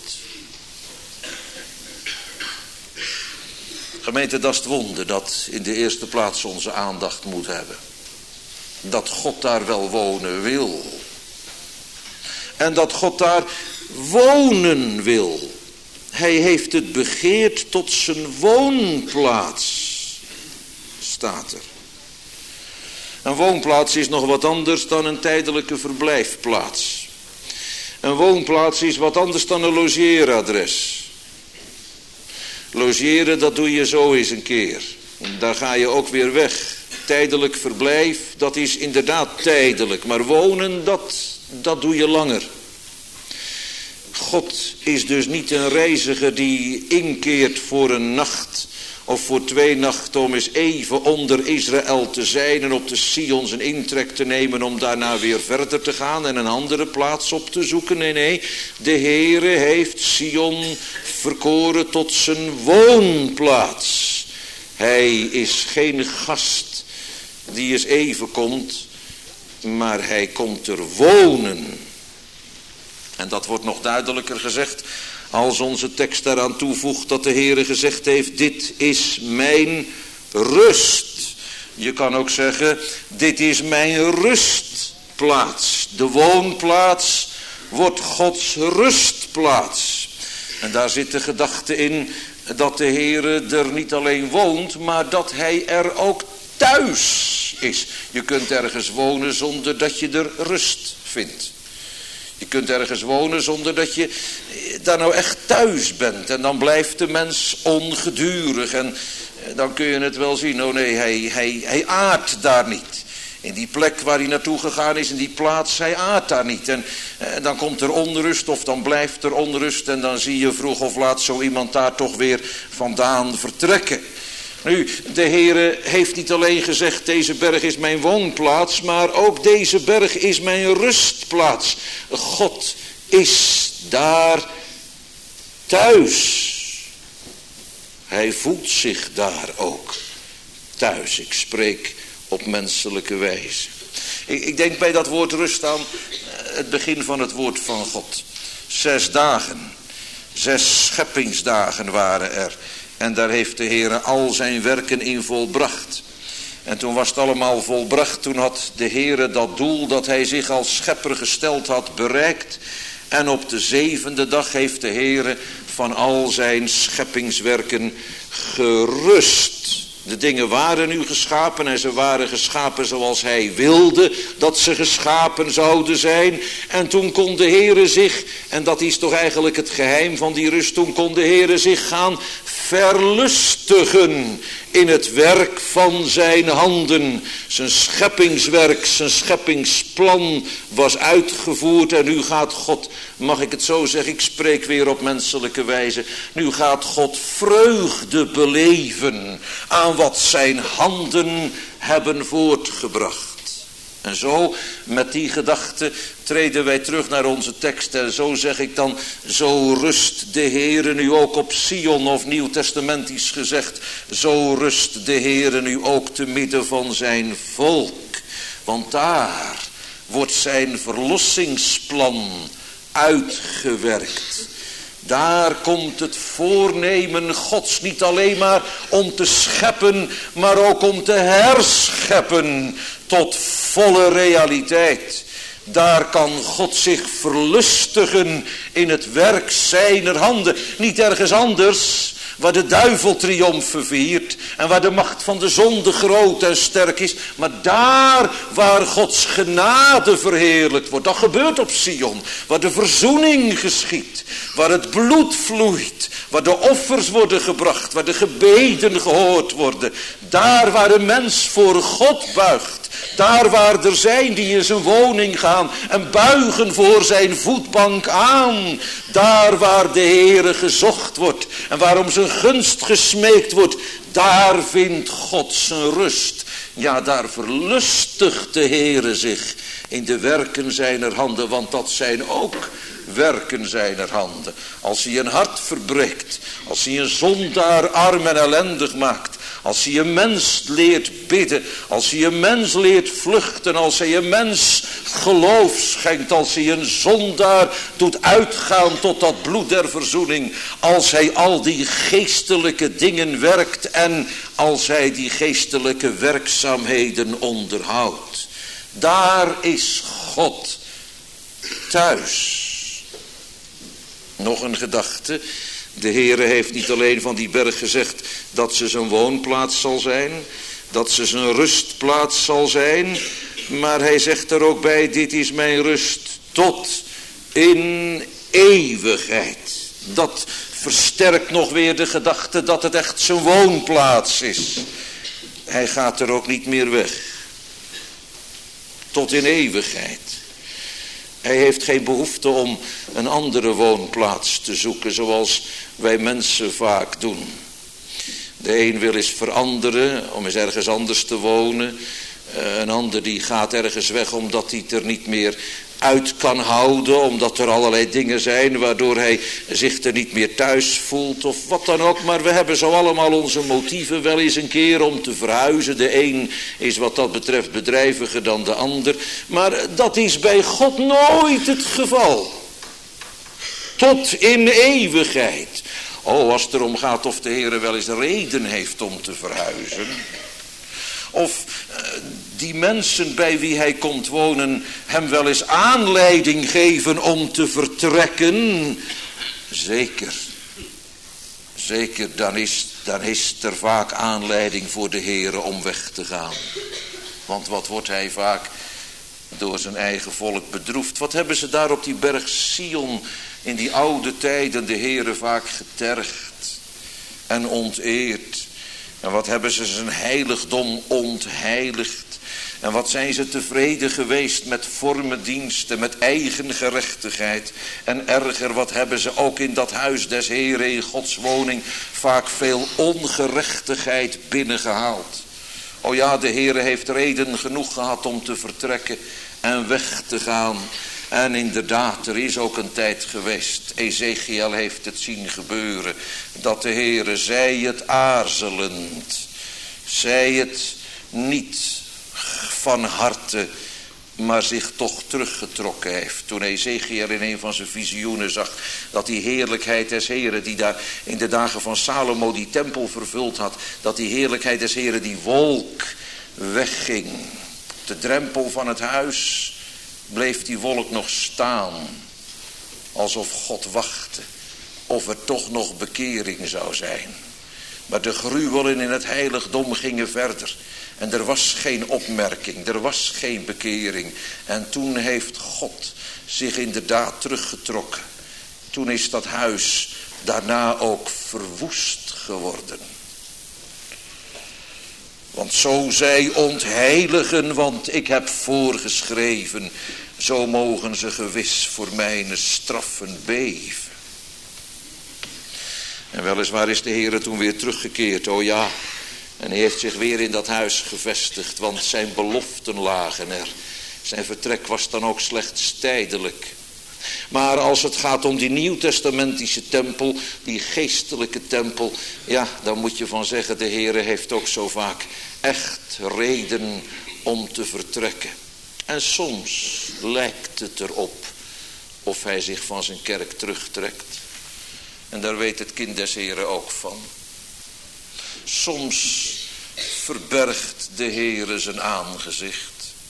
Gemeente, dat is het wonder dat in de eerste plaats onze aandacht moet hebben. Dat God daar wel wonen wil. En dat God daar wonen wil. Hij heeft het begeerd tot zijn woonplaats, staat er. Een woonplaats is nog wat anders dan een tijdelijke verblijfplaats. Een woonplaats is wat anders dan een logeeradres. Logeren, dat doe je zo eens een keer. En daar ga je ook weer weg. Tijdelijk verblijf, dat is inderdaad tijdelijk. Maar wonen, dat, dat doe je langer. God is dus niet een reiziger die inkeert voor een nacht of voor twee nachten om eens even onder Israël te zijn en op de Sion zijn intrek te nemen om daarna weer verder te gaan en een andere plaats op te zoeken. Nee, nee, de Heere heeft Sion verkoren tot zijn woonplaats. Hij is geen gast die eens even komt, maar hij komt er wonen. En dat wordt nog duidelijker gezegd als onze tekst daaraan toevoegt dat de Heere gezegd heeft: dit is mijn rust. Je kan ook zeggen, dit is mijn rustplaats. De woonplaats wordt Gods rustplaats. En daar zit de gedachte in dat de Heere er niet alleen woont, maar dat hij er ook thuis is. Je kunt ergens wonen zonder dat je er rust vindt. Je kunt ergens wonen zonder dat je daar nou echt thuis bent. En dan blijft de mens ongedurig. En dan kun je het wel zien. Oh nee, hij, hij, hij aardt daar niet. In die plek waar hij naartoe gegaan is, in die plaats, hij aardt daar niet. En, en dan komt er onrust of dan blijft er onrust. En dan zie je vroeg of laat zo iemand daar toch weer vandaan vertrekken. Nu, de Heere heeft niet alleen gezegd, deze berg is mijn woonplaats, maar ook deze berg is mijn rustplaats. God is daar thuis. Hij voelt zich daar ook thuis. Ik spreek op menselijke wijze. Ik, ik denk bij dat woord rust aan het begin van het woord van God. Zes dagen, zes scheppingsdagen waren er. En daar heeft de Heere al zijn werken in volbracht. En toen was het allemaal volbracht. Toen had de Heere dat doel dat hij zich als schepper gesteld had bereikt. En op de zevende dag heeft de Heere van al zijn scheppingswerken gerust. De dingen waren nu geschapen en ze waren geschapen zoals hij wilde dat ze geschapen zouden zijn. En toen kon de Heere zich, en dat is toch eigenlijk het geheim van die rust, toen kon de Heere zich gaan verlustigen in het werk van zijn handen. Zijn scheppingswerk, zijn scheppingsplan was uitgevoerd en nu gaat God, mag ik het zo zeggen, ik spreek weer op menselijke wijze, nu gaat God vreugde beleven aan wat zijn handen hebben voortgebracht. En zo, met die gedachte, treden wij terug naar onze tekst. En zo zeg ik dan, zo rust de Heere nu ook op Sion, of nieuwtestamentisch gezegd, zo rust de Heere nu ook te midden van zijn volk. Want daar wordt zijn verlossingsplan uitgewerkt. Daar komt het voornemen Gods niet alleen maar om te scheppen, maar ook om te herscheppen tot volle realiteit. Daar kan God zich verlustigen in het werk zijner handen. Niet ergens anders, waar de duivel triomfen viert en waar de macht van de zonde groot en sterk is. Maar daar waar Gods genade verheerlijkt wordt. Dat gebeurt op Sion. Waar de verzoening geschiet. Waar het bloed vloeit. Waar de offers worden gebracht. Waar de gebeden gehoord worden. Daar waar de mens voor God buigt. Daar waar er zijn die in zijn woning gaan en buigen voor zijn voetbank aan. Daar waar de Heere gezocht wordt en waarom zijn gunst gesmeekt wordt. Daar vindt God zijn rust. Ja, daar verlustigt de Heere zich in de werken zijner handen. Want dat zijn ook werken zijner handen. Als hij een hart verbreekt. Als hij een zondaar arm en ellendig maakt. Als hij een mens leert bidden. Als hij een mens leert vluchten. Als hij een mens geloof schenkt. Als hij een zondaar doet uitgaan tot dat bloed der verzoening. Als hij al die geestelijke dingen werkt. En als hij die geestelijke werkzaamheden onderhoudt. Daar is God thuis. Nog een gedachte. De Heere heeft niet alleen van die berg gezegd dat ze zijn woonplaats zal zijn. Dat ze zijn rustplaats zal zijn. Maar hij zegt er ook bij, dit is mijn rust tot in eeuwigheid. Dat versterkt nog weer de gedachte dat het echt zijn woonplaats is. Hij gaat er ook niet meer weg. Tot in eeuwigheid. Hij heeft geen behoefte om een andere woonplaats te zoeken zoals wij mensen vaak doen. De een wil eens veranderen om eens ergens anders te wonen. Een ander die gaat ergens weg omdat hij het er niet meer uit kan houden. Omdat er allerlei dingen zijn waardoor hij zich er niet meer thuis voelt of wat dan ook. Maar we hebben zo allemaal onze motieven wel eens een keer om te verhuizen. De een is wat dat betreft bedrijviger dan de ander. Maar dat is bij God nooit het geval. Tot in eeuwigheid. Oh, als het erom gaat of de Heer wel eens reden heeft om te verhuizen. Of uh, die mensen bij wie hij komt wonen hem wel eens aanleiding geven om te vertrekken. Zeker. Zeker, dan is, dan is er vaak aanleiding voor de Heere om weg te gaan. Want wat wordt hij vaak door zijn eigen volk bedroefd. Wat hebben ze daar op die berg Sion in die oude tijden de Heere vaak getergd en onteerd. En wat hebben ze zijn heiligdom ontheiligd. En wat zijn ze tevreden geweest met vormendiensten, met eigen gerechtigheid. En erger, wat hebben ze ook in dat huis des Heeren, in Gods woning, vaak veel ongerechtigheid binnengehaald. O ja, de Heere heeft reden genoeg gehad om te vertrekken en weg te gaan. En inderdaad, er is ook een tijd geweest, Ezekiel heeft het zien gebeuren, dat de Heere, zij het aarzelend, zij het niet van harte, maar zich toch teruggetrokken heeft. Toen Ezekiel in een van zijn visioenen zag dat die heerlijkheid des Heren, die daar in de dagen van Salomo die tempel vervuld had, dat die heerlijkheid des Heren, die wolk, wegging. Op de drempel van het huis bleef die wolk nog staan, alsof God wachtte of er toch nog bekering zou zijn. Maar de gruwelen in het heiligdom gingen verder. En er was geen opmerking, er was geen bekering. En toen heeft God zich inderdaad teruggetrokken. Toen is dat huis daarna ook verwoest geworden. Want zo zij ontheiligen, want ik heb voorgeschreven, zo mogen ze gewis voor mijn straffen beven. En weliswaar is de Heere toen weer teruggekeerd, o ja. En hij heeft zich weer in dat huis gevestigd, want zijn beloften lagen er. Zijn vertrek was dan ook slechts tijdelijk. Maar als het gaat om die nieuwtestamentische tempel, die geestelijke tempel, ja, dan moet je van zeggen, de Heere heeft ook zo vaak echt reden om te vertrekken. En soms lijkt het erop of hij zich van zijn kerk terugtrekt. En daar weet het kind des Heren ook van. Soms verbergt de Heere zijn aangezicht.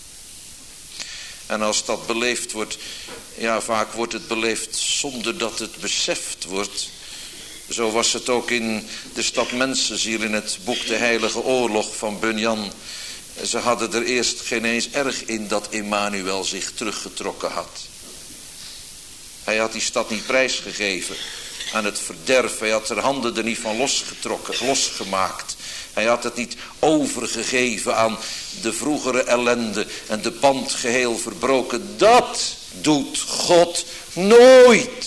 En als dat beleefd wordt, ja, vaak wordt het beleefd zonder dat het beseft wordt. Zo was het ook in de stad Mensenziel in het boek De Heilige Oorlog van Bunyan. Ze hadden er eerst geen eens erg in dat Emmanuel zich teruggetrokken had. Hij had die stad niet prijsgegeven aan het verderf. Hij had zijn handen er niet van losgetrokken, losgemaakt. Hij had het niet overgegeven aan de vroegere ellende en de band geheel verbroken. Dat doet God nooit.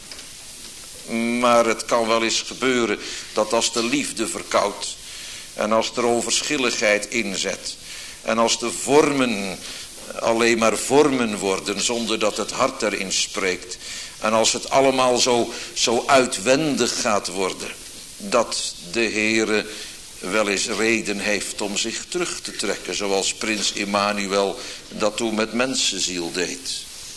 Maar het kan wel eens gebeuren dat als de liefde verkoudt en als er onverschilligheid inzet en als de vormen alleen maar vormen worden zonder dat het hart erin spreekt en als het allemaal zo, zo uitwendig gaat worden, dat de Heere wel eens reden heeft om zich terug te trekken, zoals prins Emmanuel dat toen met mensenziel deed.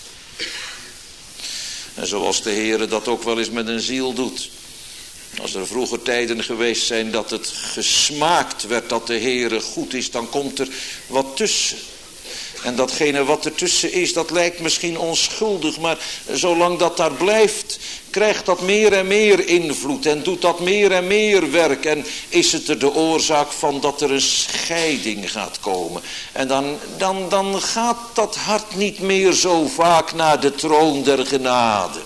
En zoals de Heere dat ook wel eens met een ziel doet. Als er vroeger tijden geweest zijn dat het gesmaakt werd dat de Heere goed is, dan komt er wat tussen. En datgene wat ertussen is, dat lijkt misschien onschuldig, maar zolang dat daar blijft, krijgt dat meer en meer invloed en doet dat meer en meer werk. En is het er de oorzaak van dat er een scheiding gaat komen. En dan, dan, dan gaat dat hart niet meer zo vaak naar de troon der genade.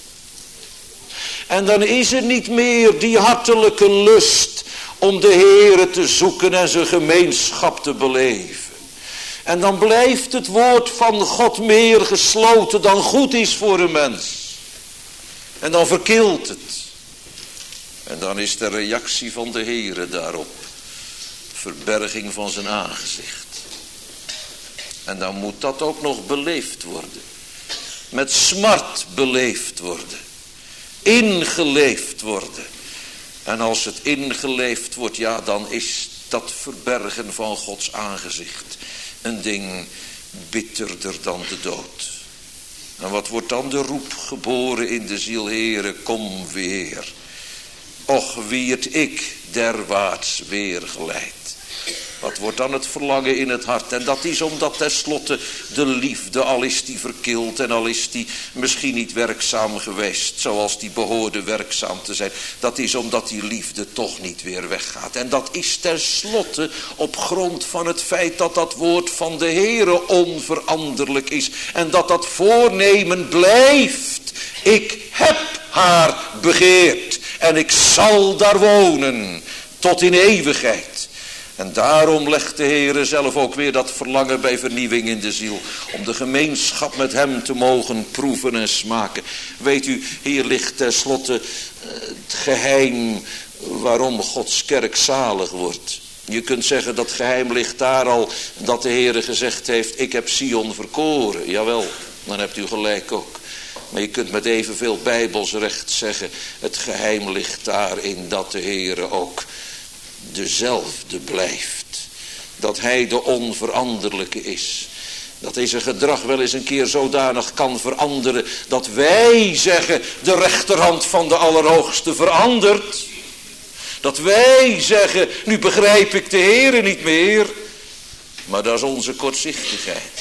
En dan is er niet meer die hartelijke lust om de Heere te zoeken en zijn gemeenschap te beleven. En dan blijft het woord van God meer gesloten dan goed is voor een mens. En dan verkilt het. En dan is de reactie van de Heere daarop verberging van zijn aangezicht. En dan moet dat ook nog beleefd worden. Met smart beleefd worden. Ingeleefd worden. En als het ingeleefd wordt, ja, dan is dat verbergen van Gods aangezicht een ding bitterder dan de dood. En wat wordt dan de roep geboren in de ziel, Heere, kom weer. Och, wie het ik derwaarts weer geleid. Wat wordt dan het verlangen in het hart? En dat is omdat tenslotte de liefde, al is die verkild en al is die misschien niet werkzaam geweest, zoals die behoorde werkzaam te zijn. Dat is omdat die liefde toch niet weer weggaat. En dat is tenslotte op grond van het feit dat dat woord van de Heere onveranderlijk is. En dat dat voornemen blijft. Ik heb haar begeerd en ik zal daar wonen tot in eeuwigheid. En daarom legt de Heere zelf ook weer dat verlangen bij vernieuwing in de ziel. Om de gemeenschap met hem te mogen proeven en smaken. Weet u, hier ligt tenslotte het geheim waarom Gods kerk zalig wordt. Je kunt zeggen dat geheim ligt daar al dat de Heere gezegd heeft, ik heb Sion verkoren. Jawel, dan hebt u gelijk ook. Maar je kunt met evenveel bijbelsrecht zeggen, het geheim ligt daarin dat de Heere ook dezelfde blijft. Dat hij de onveranderlijke is. Dat deze gedrag wel eens een keer zodanig kan veranderen dat wij zeggen de rechterhand van de Allerhoogste verandert. Dat wij zeggen nu begrijp ik de Heere niet meer. Maar dat is onze kortzichtigheid.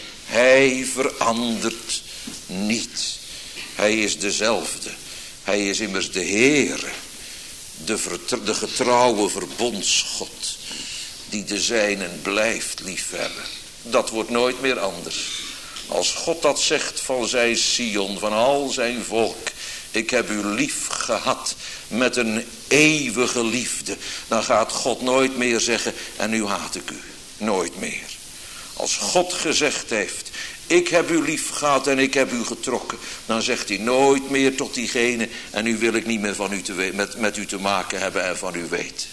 Hij verandert niet. Hij is dezelfde. Hij is immers de Heere. De, vertr- de getrouwe verbondsgod. Die de zijnen blijft liefhebben. Dat wordt nooit meer anders. Als God dat zegt van zijn Sion, van al zijn volk. Ik heb u lief gehad met een eeuwige liefde. Dan gaat God nooit meer zeggen en nu haat ik u. Nooit meer. Als God gezegd heeft, ik heb u lief gehad en ik heb u getrokken. Dan zegt hij nooit meer tot diegene, en nu wil ik niet meer van u te we- met, met u te maken hebben en van u weten.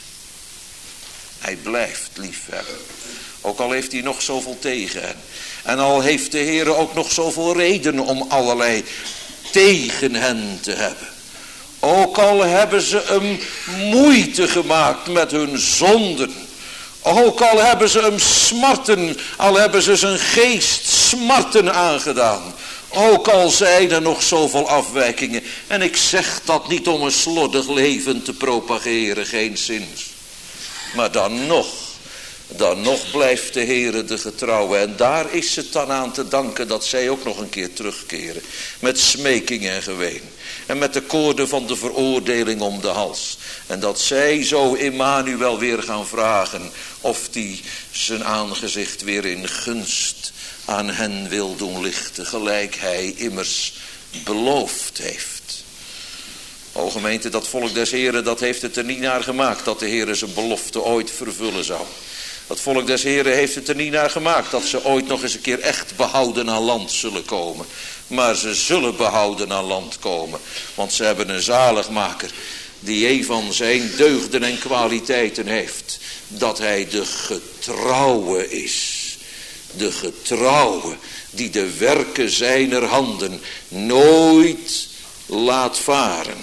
Hij blijft lief hebben. Ook al heeft hij nog zoveel tegen hen. En al heeft de Heer ook nog zoveel redenen om allerlei tegen hen te hebben. Ook al hebben ze hem moeite gemaakt met hun zonden. Ook al hebben ze hem smarten, al hebben ze zijn geest smarten aangedaan. Ook al zijn er nog zoveel afwijkingen. En ik zeg dat niet om een slordig leven te propageren, geenszins. Maar dan nog, dan nog blijft de Heere de getrouwe. En daar is het dan aan te danken dat zij ook nog een keer terugkeren. Met smeking en geween. En met de koorden van de veroordeling om de hals. En dat zij zo Immanuel weer gaan vragen of die zijn aangezicht weer in gunst aan hen wil doen lichten. Gelijk hij immers beloofd heeft. O gemeente, dat volk des Heren, dat heeft het er niet naar gemaakt dat de Heere zijn belofte ooit vervullen zou. Dat volk des Heren heeft het er niet naar gemaakt dat ze ooit nog eens een keer echt behouden aan land zullen komen. Maar ze zullen behouden aan land komen. Want ze hebben een zaligmaker die een van zijn deugden en kwaliteiten heeft. Dat hij de getrouwe is. De getrouwe die de werken zijner handen nooit laat varen.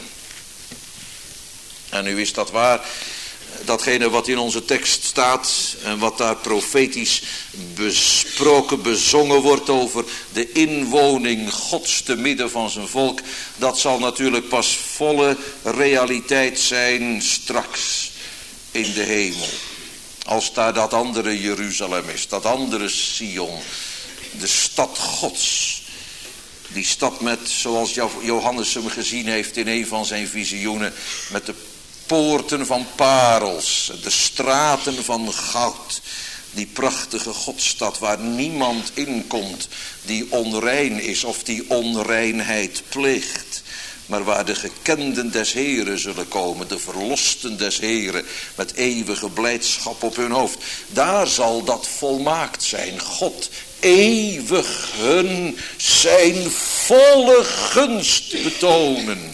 En nu is dat waar. Datgene wat in onze tekst staat en wat daar profetisch besproken, bezongen wordt over de inwoning Gods te midden van zijn volk. Dat zal natuurlijk pas volle realiteit zijn straks in de hemel. Als daar dat andere Jeruzalem is, dat andere Sion, de stad Gods. Die stad met, zoals Johannes hem gezien heeft in een van zijn visioenen, met de poorten van parels, de straten van goud. Die prachtige Godstad waar niemand inkomt die onrein is of die onreinheid pleegt. Maar waar de gekenden des Heren zullen komen, de verlosten des Heren, met eeuwige blijdschap op hun hoofd. Daar zal dat volmaakt zijn. God eeuwig hun zijn volle gunst betonen.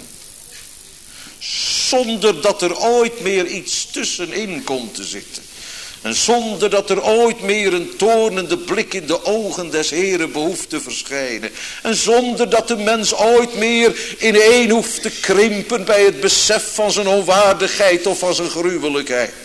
Zonder dat er ooit meer iets tussenin komt te zitten. En zonder dat er ooit meer een toornende blik in de ogen des Heren behoeft te verschijnen. En zonder dat de mens ooit meer ineen hoeft te krimpen bij het besef van zijn onwaardigheid of van zijn gruwelijkheid.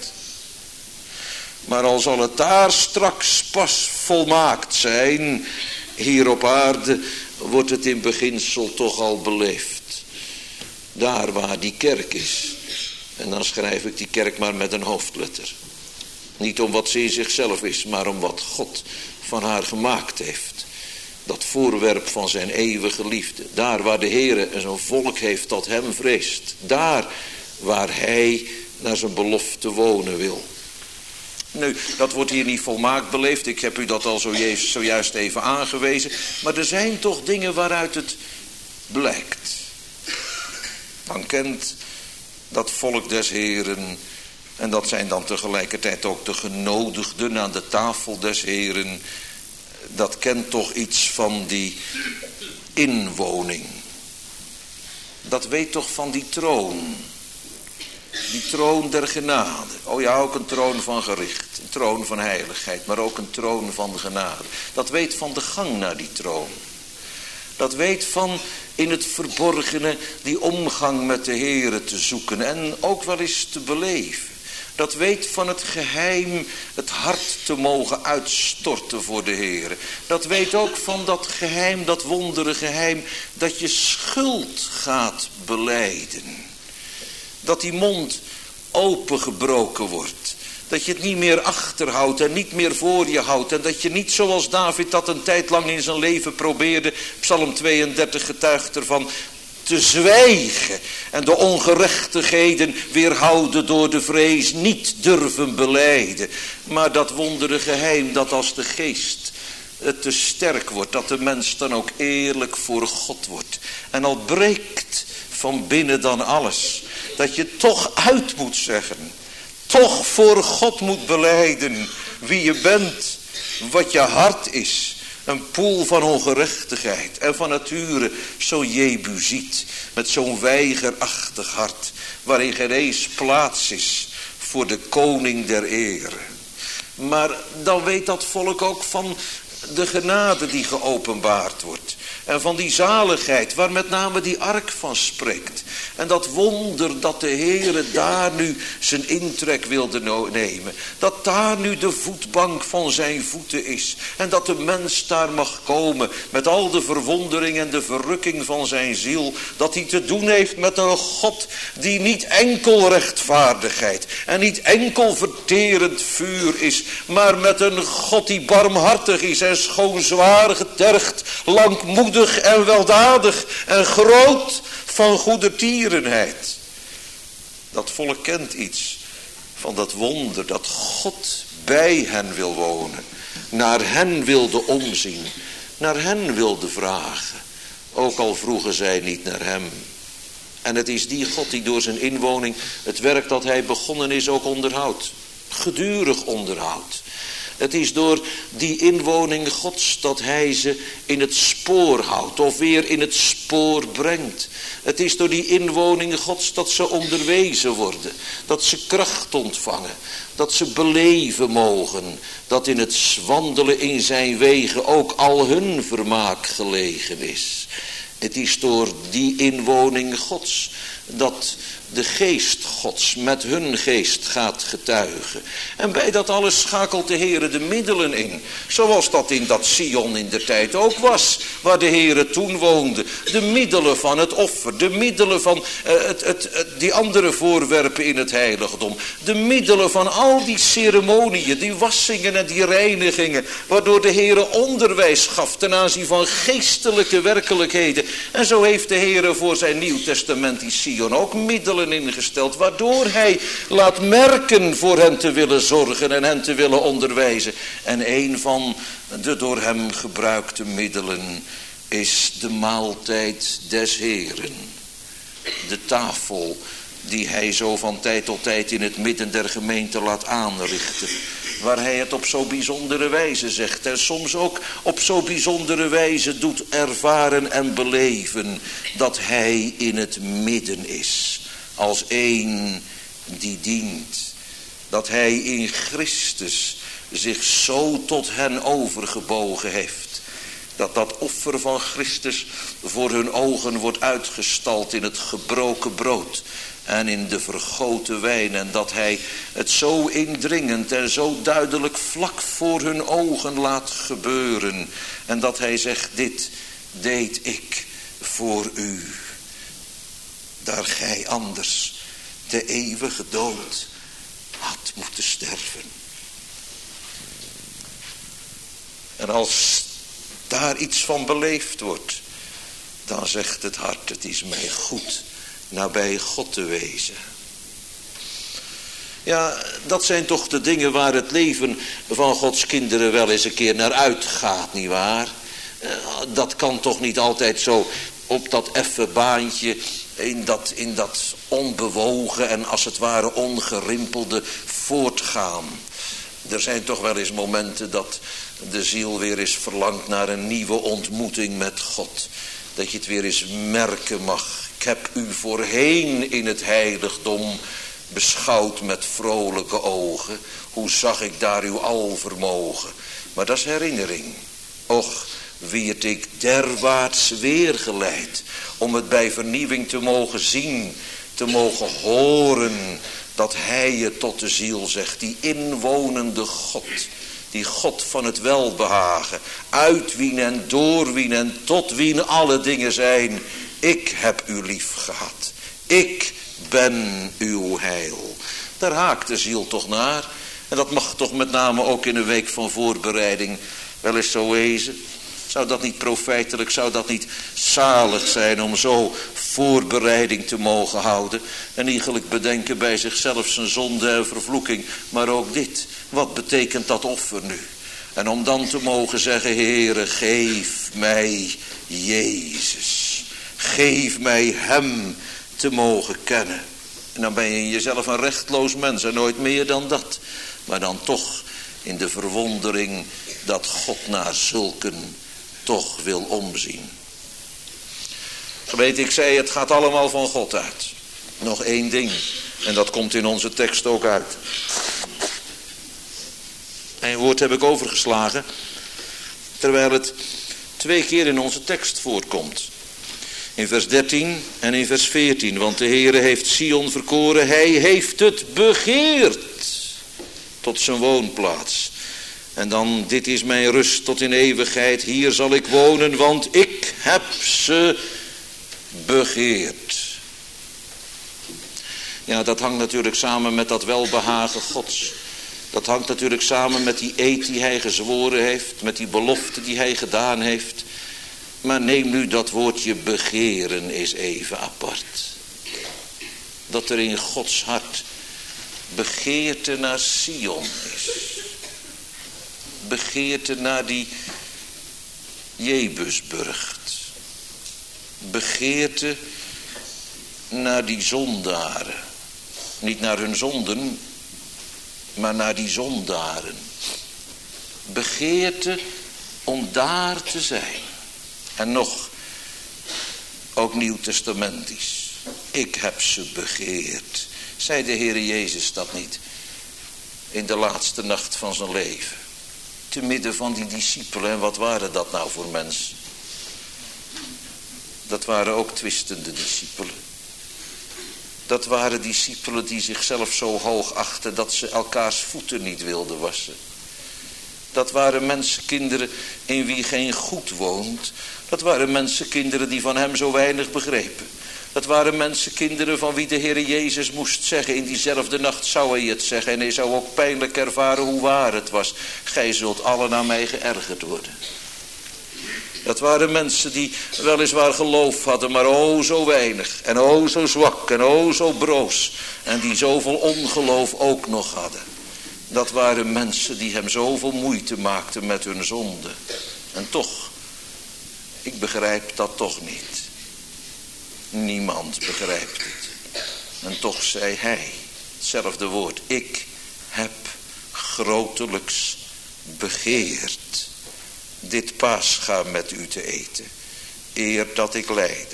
Maar al zal het daar straks pas volmaakt zijn, hier op aarde, wordt het in beginsel toch al beleefd. Daar waar die kerk is. En dan schrijf ik die kerk maar met een hoofdletter. Niet om wat ze in zichzelf is, maar om wat God van haar gemaakt heeft. Dat voorwerp van zijn eeuwige liefde. Daar waar de Heere zijn volk heeft dat hem vreest. Daar waar hij naar zijn belofte wonen wil. Nu, dat wordt hier niet volmaakt beleefd. Ik heb u dat al zojuist even aangewezen. Maar er zijn toch dingen waaruit het blijkt. Dan kent dat volk des Heren, en dat zijn dan tegelijkertijd ook de genodigden aan de tafel des Heren, dat kent toch iets van die inwoning. Dat weet toch van die troon. Die troon der genade. Oh ja, ook een troon van gericht. Een troon van heiligheid, maar ook een troon van genade. Dat weet van de gang naar die troon. Dat weet van in het verborgene die omgang met de Heere te zoeken en ook wel eens te beleven. Dat weet van het geheim het hart te mogen uitstorten voor de Heere. Dat weet ook van dat geheim, dat wondere geheim, dat je schuld gaat belijden. Dat die mond opengebroken wordt. Dat je het niet meer achterhoudt en niet meer voor je houdt. En dat je niet zoals David dat een tijd lang in zijn leven probeerde. Psalm tweeëndertig getuigt ervan. Te zwijgen en de ongerechtigheden weerhouden door de vrees. Niet durven belijden. Maar dat wondere geheim dat als de geest het te sterk wordt. Dat de mens dan ook eerlijk voor God wordt. En al breekt van binnen dan alles. Dat je toch uit moet zeggen. Toch voor God moet belijden wie je bent, wat je hart is. Een poel van ongerechtigheid en van nature zo Jebusiet. Met zo'n weigerachtig hart waarin geen eens plaats is voor de koning der ere. Maar dan weet dat volk ook van de genade die geopenbaard wordt. En van die zaligheid waar met name die ark van spreekt. En dat wonder dat de Heere daar nu zijn intrek wilde nemen. Dat daar nu de voetbank van zijn voeten is. En dat de mens daar mag komen met al de verwondering en de verrukking van zijn ziel. Dat hij te doen heeft met een God die niet enkel rechtvaardigheid en niet enkel verterend vuur is. Maar met een God die barmhartig is en schoon zwaar getergd, langmoedig en weldadig en groot van goedertierenheid. Dat volk kent iets van dat wonder dat God bij hen wil wonen, naar hen wilde omzien, naar hen wilde vragen, ook al vroegen zij niet naar hem. En het is die God die door zijn inwoning het werk dat hij begonnen is ook onderhoudt, gedurig onderhoudt. Het is door die inwoning Gods dat hij ze in het spoor houdt of weer in het spoor brengt. Het is door die inwoning Gods dat ze onderwezen worden, dat ze kracht ontvangen, dat ze beleven mogen, dat in het wandelen in zijn wegen ook al hun vermaak gelegen is. Het is door die inwoning Gods dat de geest Gods met hun geest gaat getuigen. En bij dat alles schakelt de Heere de middelen in. Zoals dat in dat Sion in de tijd ook was. Waar de Heere toen woonde. De middelen van het offer. De middelen van uh, het, het, het, die andere voorwerpen in het heiligdom. De middelen van al die ceremonieën. Die wassingen en die reinigingen. Waardoor de Heere onderwijs gaf ten aanzien van geestelijke werkelijkheden. En zo heeft de Heere voor zijn Nieuw Testament die Sion ook middelen ingesteld, waardoor hij laat merken voor hen te willen zorgen en hen te willen onderwijzen. En een van de door hem gebruikte middelen is de maaltijd des Heeren. De tafel die hij zo van tijd tot tijd in het midden der gemeente laat aanrichten. Waar hij het op zo bijzondere wijze zegt. En soms ook op zo bijzondere wijze doet ervaren en beleven dat hij in het midden is. Als een die dient. Dat hij in Christus zich zo tot hen overgebogen heeft. Dat dat offer van Christus voor hun ogen wordt uitgestald in het gebroken brood. En in de vergoten wijn. En dat hij het zo indringend en zo duidelijk vlak voor hun ogen laat gebeuren. En dat hij zegt, dit deed ik voor u. Daar gij anders de eeuwige dood had moeten sterven. En als daar iets van beleefd wordt, dan zegt het hart, het is mij goed nabij God te wezen. Ja, dat zijn toch de dingen waar het leven van Gods kinderen wel eens een keer naar uitgaat, nietwaar? Dat kan toch niet altijd zo op dat effen baantje, in dat, in dat onbewogen en als het ware ongerimpelde voortgaan. Er zijn toch wel eens momenten dat de ziel weer eens verlangt naar een nieuwe ontmoeting met God. Dat je het weer eens merken mag. Ik heb u voorheen in het heiligdom beschouwd met vrolijke ogen. Hoe zag ik daar uw alvermogen. Maar dat is herinnering. Och, wie het ik derwaarts weergeleid. Om het bij vernieuwing te mogen zien. Te mogen horen. Dat hij je tot de ziel zegt. Die inwonende God. Die God van het welbehagen. Uit wien en door wien en tot wien alle dingen zijn. Ik heb u lief gehad. Ik ben uw heil. Daar haakt de ziel toch naar. En dat mag toch met name ook in een week van voorbereiding wel eens zo wezen. Zou dat niet profijtelijk, zou dat niet zalig zijn om zo voorbereiding te mogen houden. En eigenlijk bedenken bij zichzelf zijn zonde en vervloeking. Maar ook dit, wat betekent dat offer nu? En om dan te mogen zeggen, Heere, geef mij Jezus. Geef mij hem te mogen kennen. En dan ben je in jezelf een rechtloos mens en nooit meer dan dat. Maar dan toch in de verwondering dat God naar zulken toch wil omzien. Weet ik zei, het gaat allemaal van God uit. Nog één ding. En dat komt in onze tekst ook uit. Een woord heb ik overgeslagen. Terwijl het twee keer in onze tekst voorkomt. In vers dertien en in vers veertien. Want de Heere heeft Sion verkoren. Hij heeft het begeerd tot zijn woonplaats. En dan, dit is mijn rust tot in eeuwigheid. Hier zal ik wonen, want ik heb ze begeerd. Ja, dat hangt natuurlijk samen met dat welbehagen Gods. Dat hangt natuurlijk samen met die eed die hij gezworen heeft. Met die belofte die hij gedaan heeft. Maar neem nu dat woordje begeren eens even apart. Dat er in Gods hart begeerte naar Sion is. Begeerte naar die Jebusburgt. Begeerte naar die zondaren. Niet naar hun zonden, maar naar die zondaren. Begeerte om daar te zijn. En nog, ook nieuwtestamentisch. Ik heb ze begeerd. Zei de Heere Jezus dat niet? In de laatste nacht van zijn leven. Te midden van die discipelen. En wat waren dat nou voor mensen? Dat waren ook twistende discipelen. Dat waren discipelen die zichzelf zo hoog achten dat ze elkaars voeten niet wilden wassen. Dat waren mensenkinderen in wie geen goed woont. Dat waren mensenkinderen die van hem zo weinig begrepen. Dat waren mensenkinderen van wie de Heer Jezus moest zeggen. In diezelfde nacht zou hij het zeggen. En hij zou ook pijnlijk ervaren hoe waar het was. Gij zult allen aan mij geërgerd worden. Dat waren mensen die weliswaar geloof hadden, maar o zo weinig. En o zo zwak en o zo broos. En die zoveel ongeloof ook nog hadden. Dat waren mensen die hem zoveel moeite maakten met hun zonde. En toch, ik begrijp dat toch niet. Niemand begrijpt het. En toch zei hij, hetzelfde woord. Ik heb grotelijks begeerd dit paascha met u te eten, eer dat ik lijde.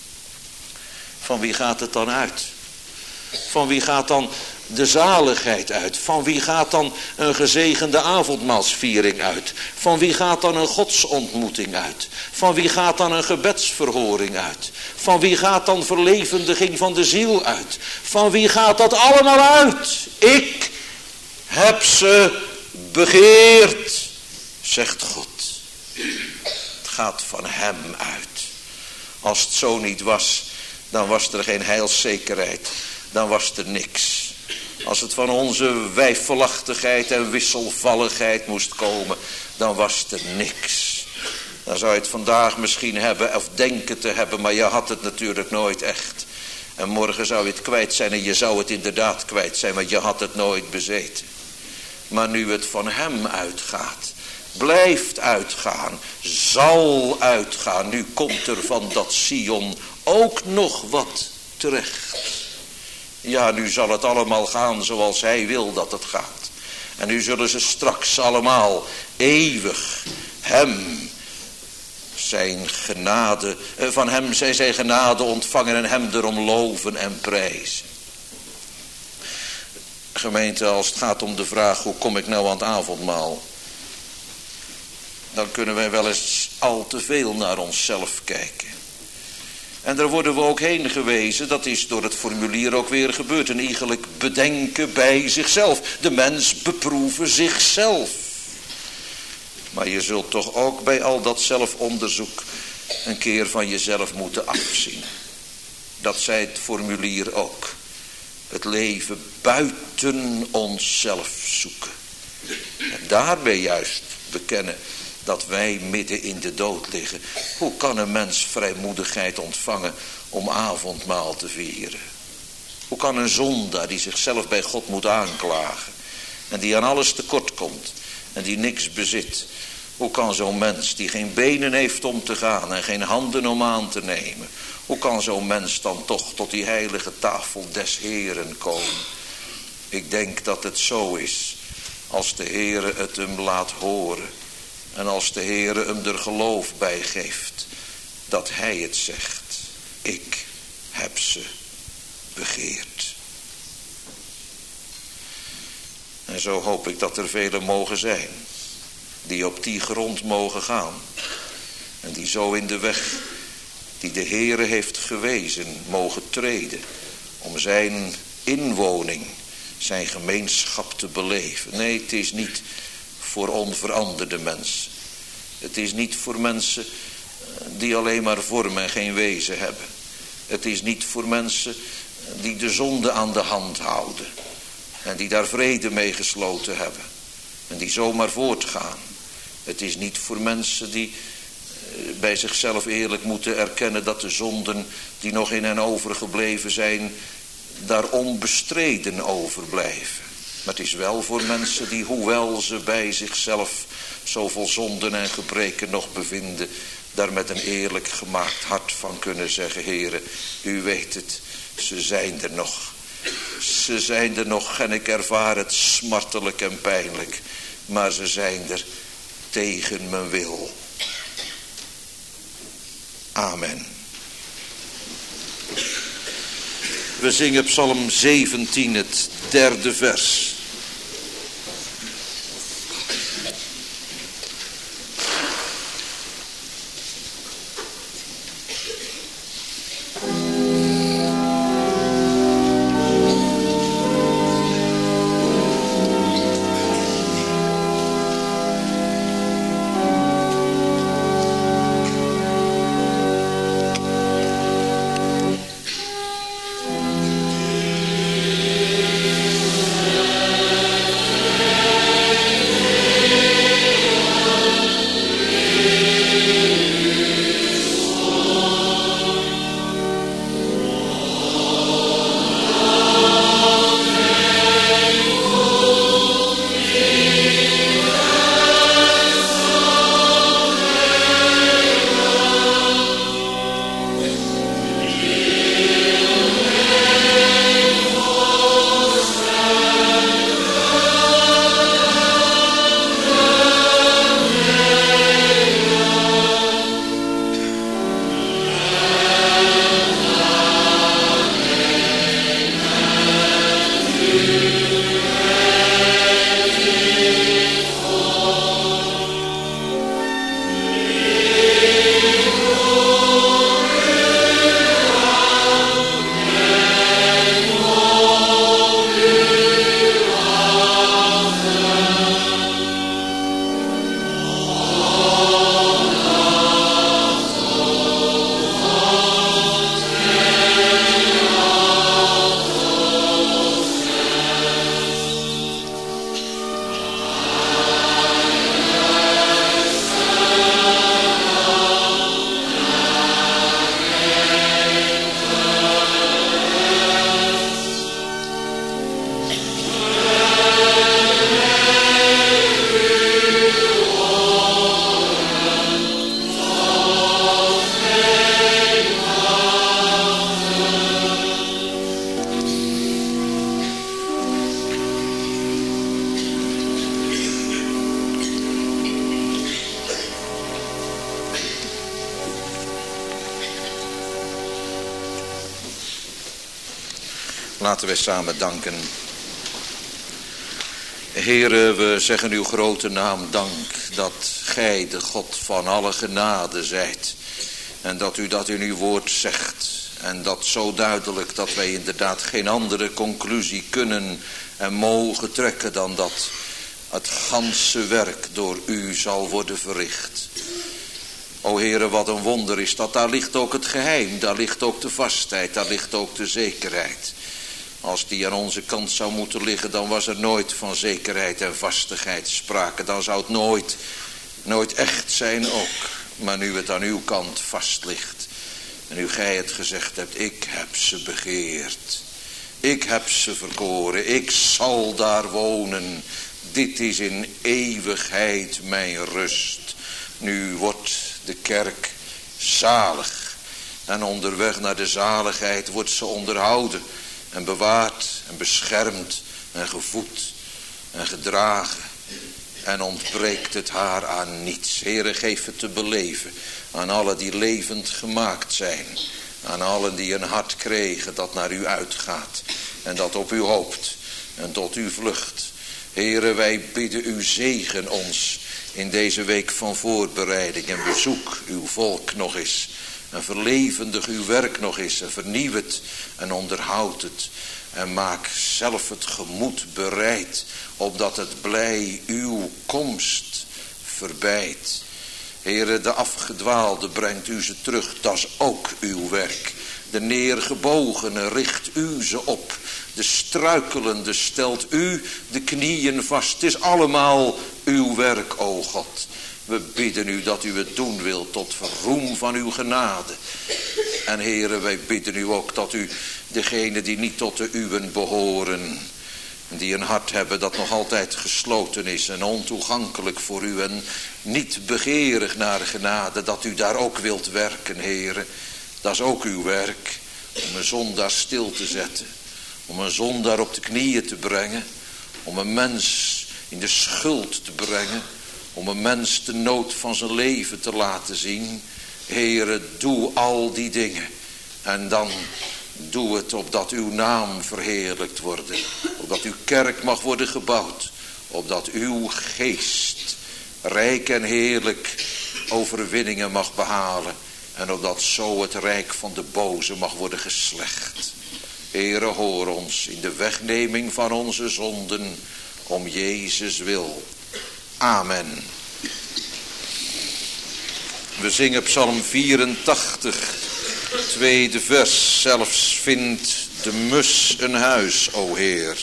Van wie gaat het dan uit? Van wie gaat dan de zaligheid uit? Van wie gaat dan een gezegende avondmaalsviering uit? Van wie gaat dan een godsontmoeting uit? Van wie gaat dan een gebedsverhoring uit? Van wie gaat dan verlevendiging van de ziel uit? Van wie gaat dat allemaal uit? Ik heb ze begeerd, zegt God. Het gaat van hem uit. Als het zo niet was, dan was er geen heilszekerheid. Dan was er niks. Als het van onze wijfelachtigheid en wisselvalligheid moest komen, dan was er niks. Dan zou je het vandaag misschien hebben of denken te hebben, maar je had het natuurlijk nooit echt. En morgen zou je het kwijt zijn en je zou het inderdaad kwijt zijn, want je had het nooit bezeten. Maar nu het van hem uitgaat, blijft uitgaan, zal uitgaan. Nu komt er van dat Sion ook nog wat terecht. Ja, nu zal het allemaal gaan zoals hij wil dat het gaat. En nu zullen ze straks allemaal eeuwig hem zijn genade, van hem zij zijn genade ontvangen en hem erom loven en prijzen. Gemeente, als het gaat om de vraag hoe kom ik nou aan het avondmaal, dan kunnen wij wel eens al te veel naar onszelf kijken. En daar worden we ook heen gewezen, dat is door het formulier ook weer gebeurd. Een iegelijk bedenken bij zichzelf. De mens beproeven zichzelf. Maar je zult toch ook bij al dat zelfonderzoek een keer van jezelf moeten afzien. Dat zei het formulier ook. Het leven buiten onszelf zoeken. En daarbij juist bekennen dat wij midden in de dood liggen. Hoe kan een mens vrijmoedigheid ontvangen om avondmaal te vieren? Hoe kan een zondaar die zichzelf bij God moet aanklagen en die aan alles tekort komt en die niks bezit, hoe kan zo'n mens die geen benen heeft om te gaan en geen handen om aan te nemen, hoe kan zo'n mens dan toch tot die heilige tafel des Heeren komen? Ik denk dat het zo is als de Heere het hem laat horen. En als de Heere hem er geloof bij geeft, dat hij het zegt. Ik heb ze begeerd. En zo hoop ik dat er velen mogen zijn. die op die grond mogen gaan. En die zo in de weg die de Heere heeft gewezen mogen treden. Om zijn inwoning, zijn gemeenschap te beleven. Nee, het is niet voor onveranderde mensen. Het is niet voor mensen die alleen maar vorm en geen wezen hebben. Het is niet voor mensen die de zonde aan de hand houden. En die daar vrede mee gesloten hebben. En die zomaar voortgaan. Het is niet voor mensen die bij zichzelf eerlijk moeten erkennen dat de zonden die nog in hen overgebleven zijn, daar onbestreden overblijven. Maar het is wel voor mensen die, hoewel ze bij zichzelf zoveel zonden en gebreken nog bevinden, daar met een eerlijk gemaakt hart van kunnen zeggen: Heere, u weet het, ze zijn er nog. Ze zijn er nog en ik ervaar het smartelijk en pijnlijk. Maar ze zijn er tegen mijn wil. Amen. We zingen Psalm zeventien, het derde vers. Laten wij samen danken. Heere, we zeggen uw grote naam dank dat gij de God van alle genade zijt. En dat u dat in uw woord zegt. En dat zo duidelijk dat wij inderdaad geen andere conclusie kunnen en mogen trekken dan dat het ganse werk door u zal worden verricht. O Heere, wat een wonder is dat. Daar ligt ook het geheim, daar ligt ook de vastheid, daar ligt ook de zekerheid. Als die aan onze kant zou moeten liggen, dan was er nooit van zekerheid en vastigheid sprake. Dan zou het nooit, nooit echt zijn ook. Maar nu het aan uw kant vast ligt. En nu gij het gezegd hebt, ik heb ze begeerd. Ik heb ze verkoren. Ik zal daar wonen. Dit is in eeuwigheid mijn rust. Nu wordt de kerk zalig. En onderweg naar de zaligheid wordt ze onderhouden. En bewaard en beschermd en gevoed en gedragen. En ontbreekt het haar aan niets. Heere, geef het te beleven aan allen die levend gemaakt zijn. Aan allen die een hart kregen dat naar u uitgaat. En dat op u hoopt en tot u vlucht. Heere, wij bidden u, zegen ons in deze week van voorbereiding. En bezoek uw volk nog eens. En verlevendig uw werk nog eens. En vernieuw het en onderhoud het. En maak zelf het gemoed bereid, opdat het blij uw komst verbijt. Heere, de afgedwaalde brengt u ze terug, dat is ook uw werk. De neergebogenen richt u ze op. De struikelende stelt u de knieën vast. Het is allemaal uw werk, o God. We bidden u dat u het doen wilt tot verroem van uw genade. En Heere, wij bidden u ook dat u degenen die niet tot de uwen behoren, die een hart hebben dat nog altijd gesloten is en ontoegankelijk voor u en niet begeerig naar genade, dat u daar ook wilt werken, Heere. Dat is ook uw werk, om een zondaar stil te zetten, om een zondaar op de knieën te brengen, om een mens in de schuld te brengen, om een mens de nood van zijn leven te laten zien. Heere, doe al die dingen en dan doe het opdat uw naam verheerlijkt wordt, opdat uw kerk mag worden gebouwd, opdat uw geest rijk en heerlijk overwinningen mag behalen en opdat zo het rijk van de boze mag worden geslecht. Heere, hoor ons in de wegneming van onze zonden om Jezus wil. Amen. We zingen Psalm vierentachtig, tweede vers. Zelfs vindt de mus een huis, o Heer.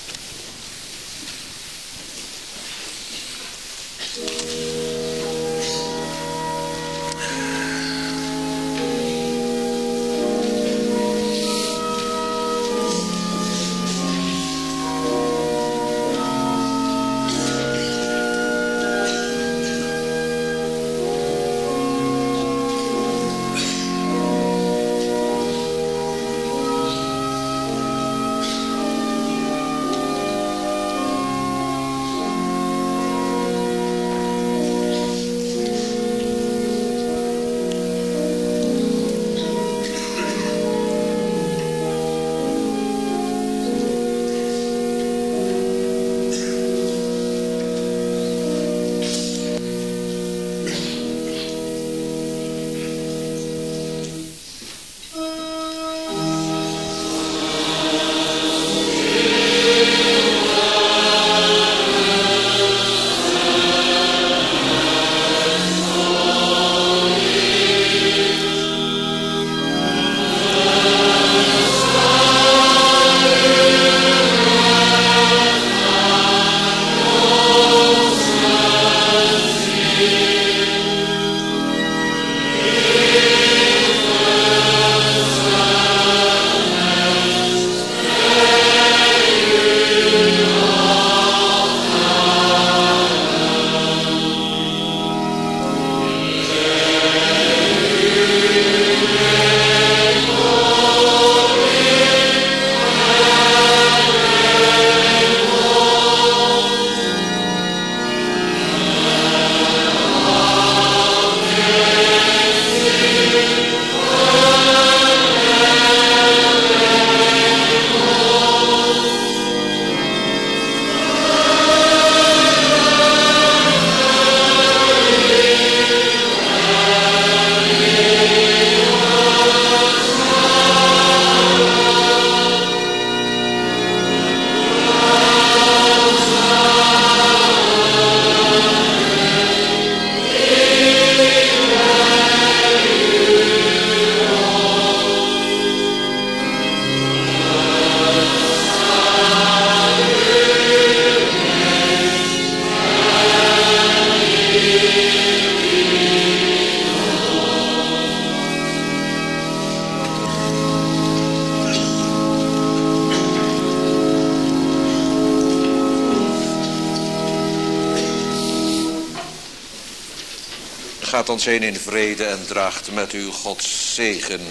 Gaat ons heen in vrede en draagt met u Gods zegen.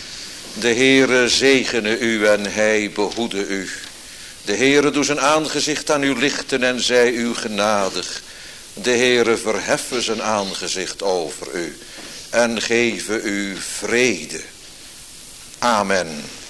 De Heere zegene u en hij behoede u. De Heere doe zijn aangezicht aan u lichten en zij u genadig. De Heere verheffen zijn aangezicht over u en geven u vrede. Amen.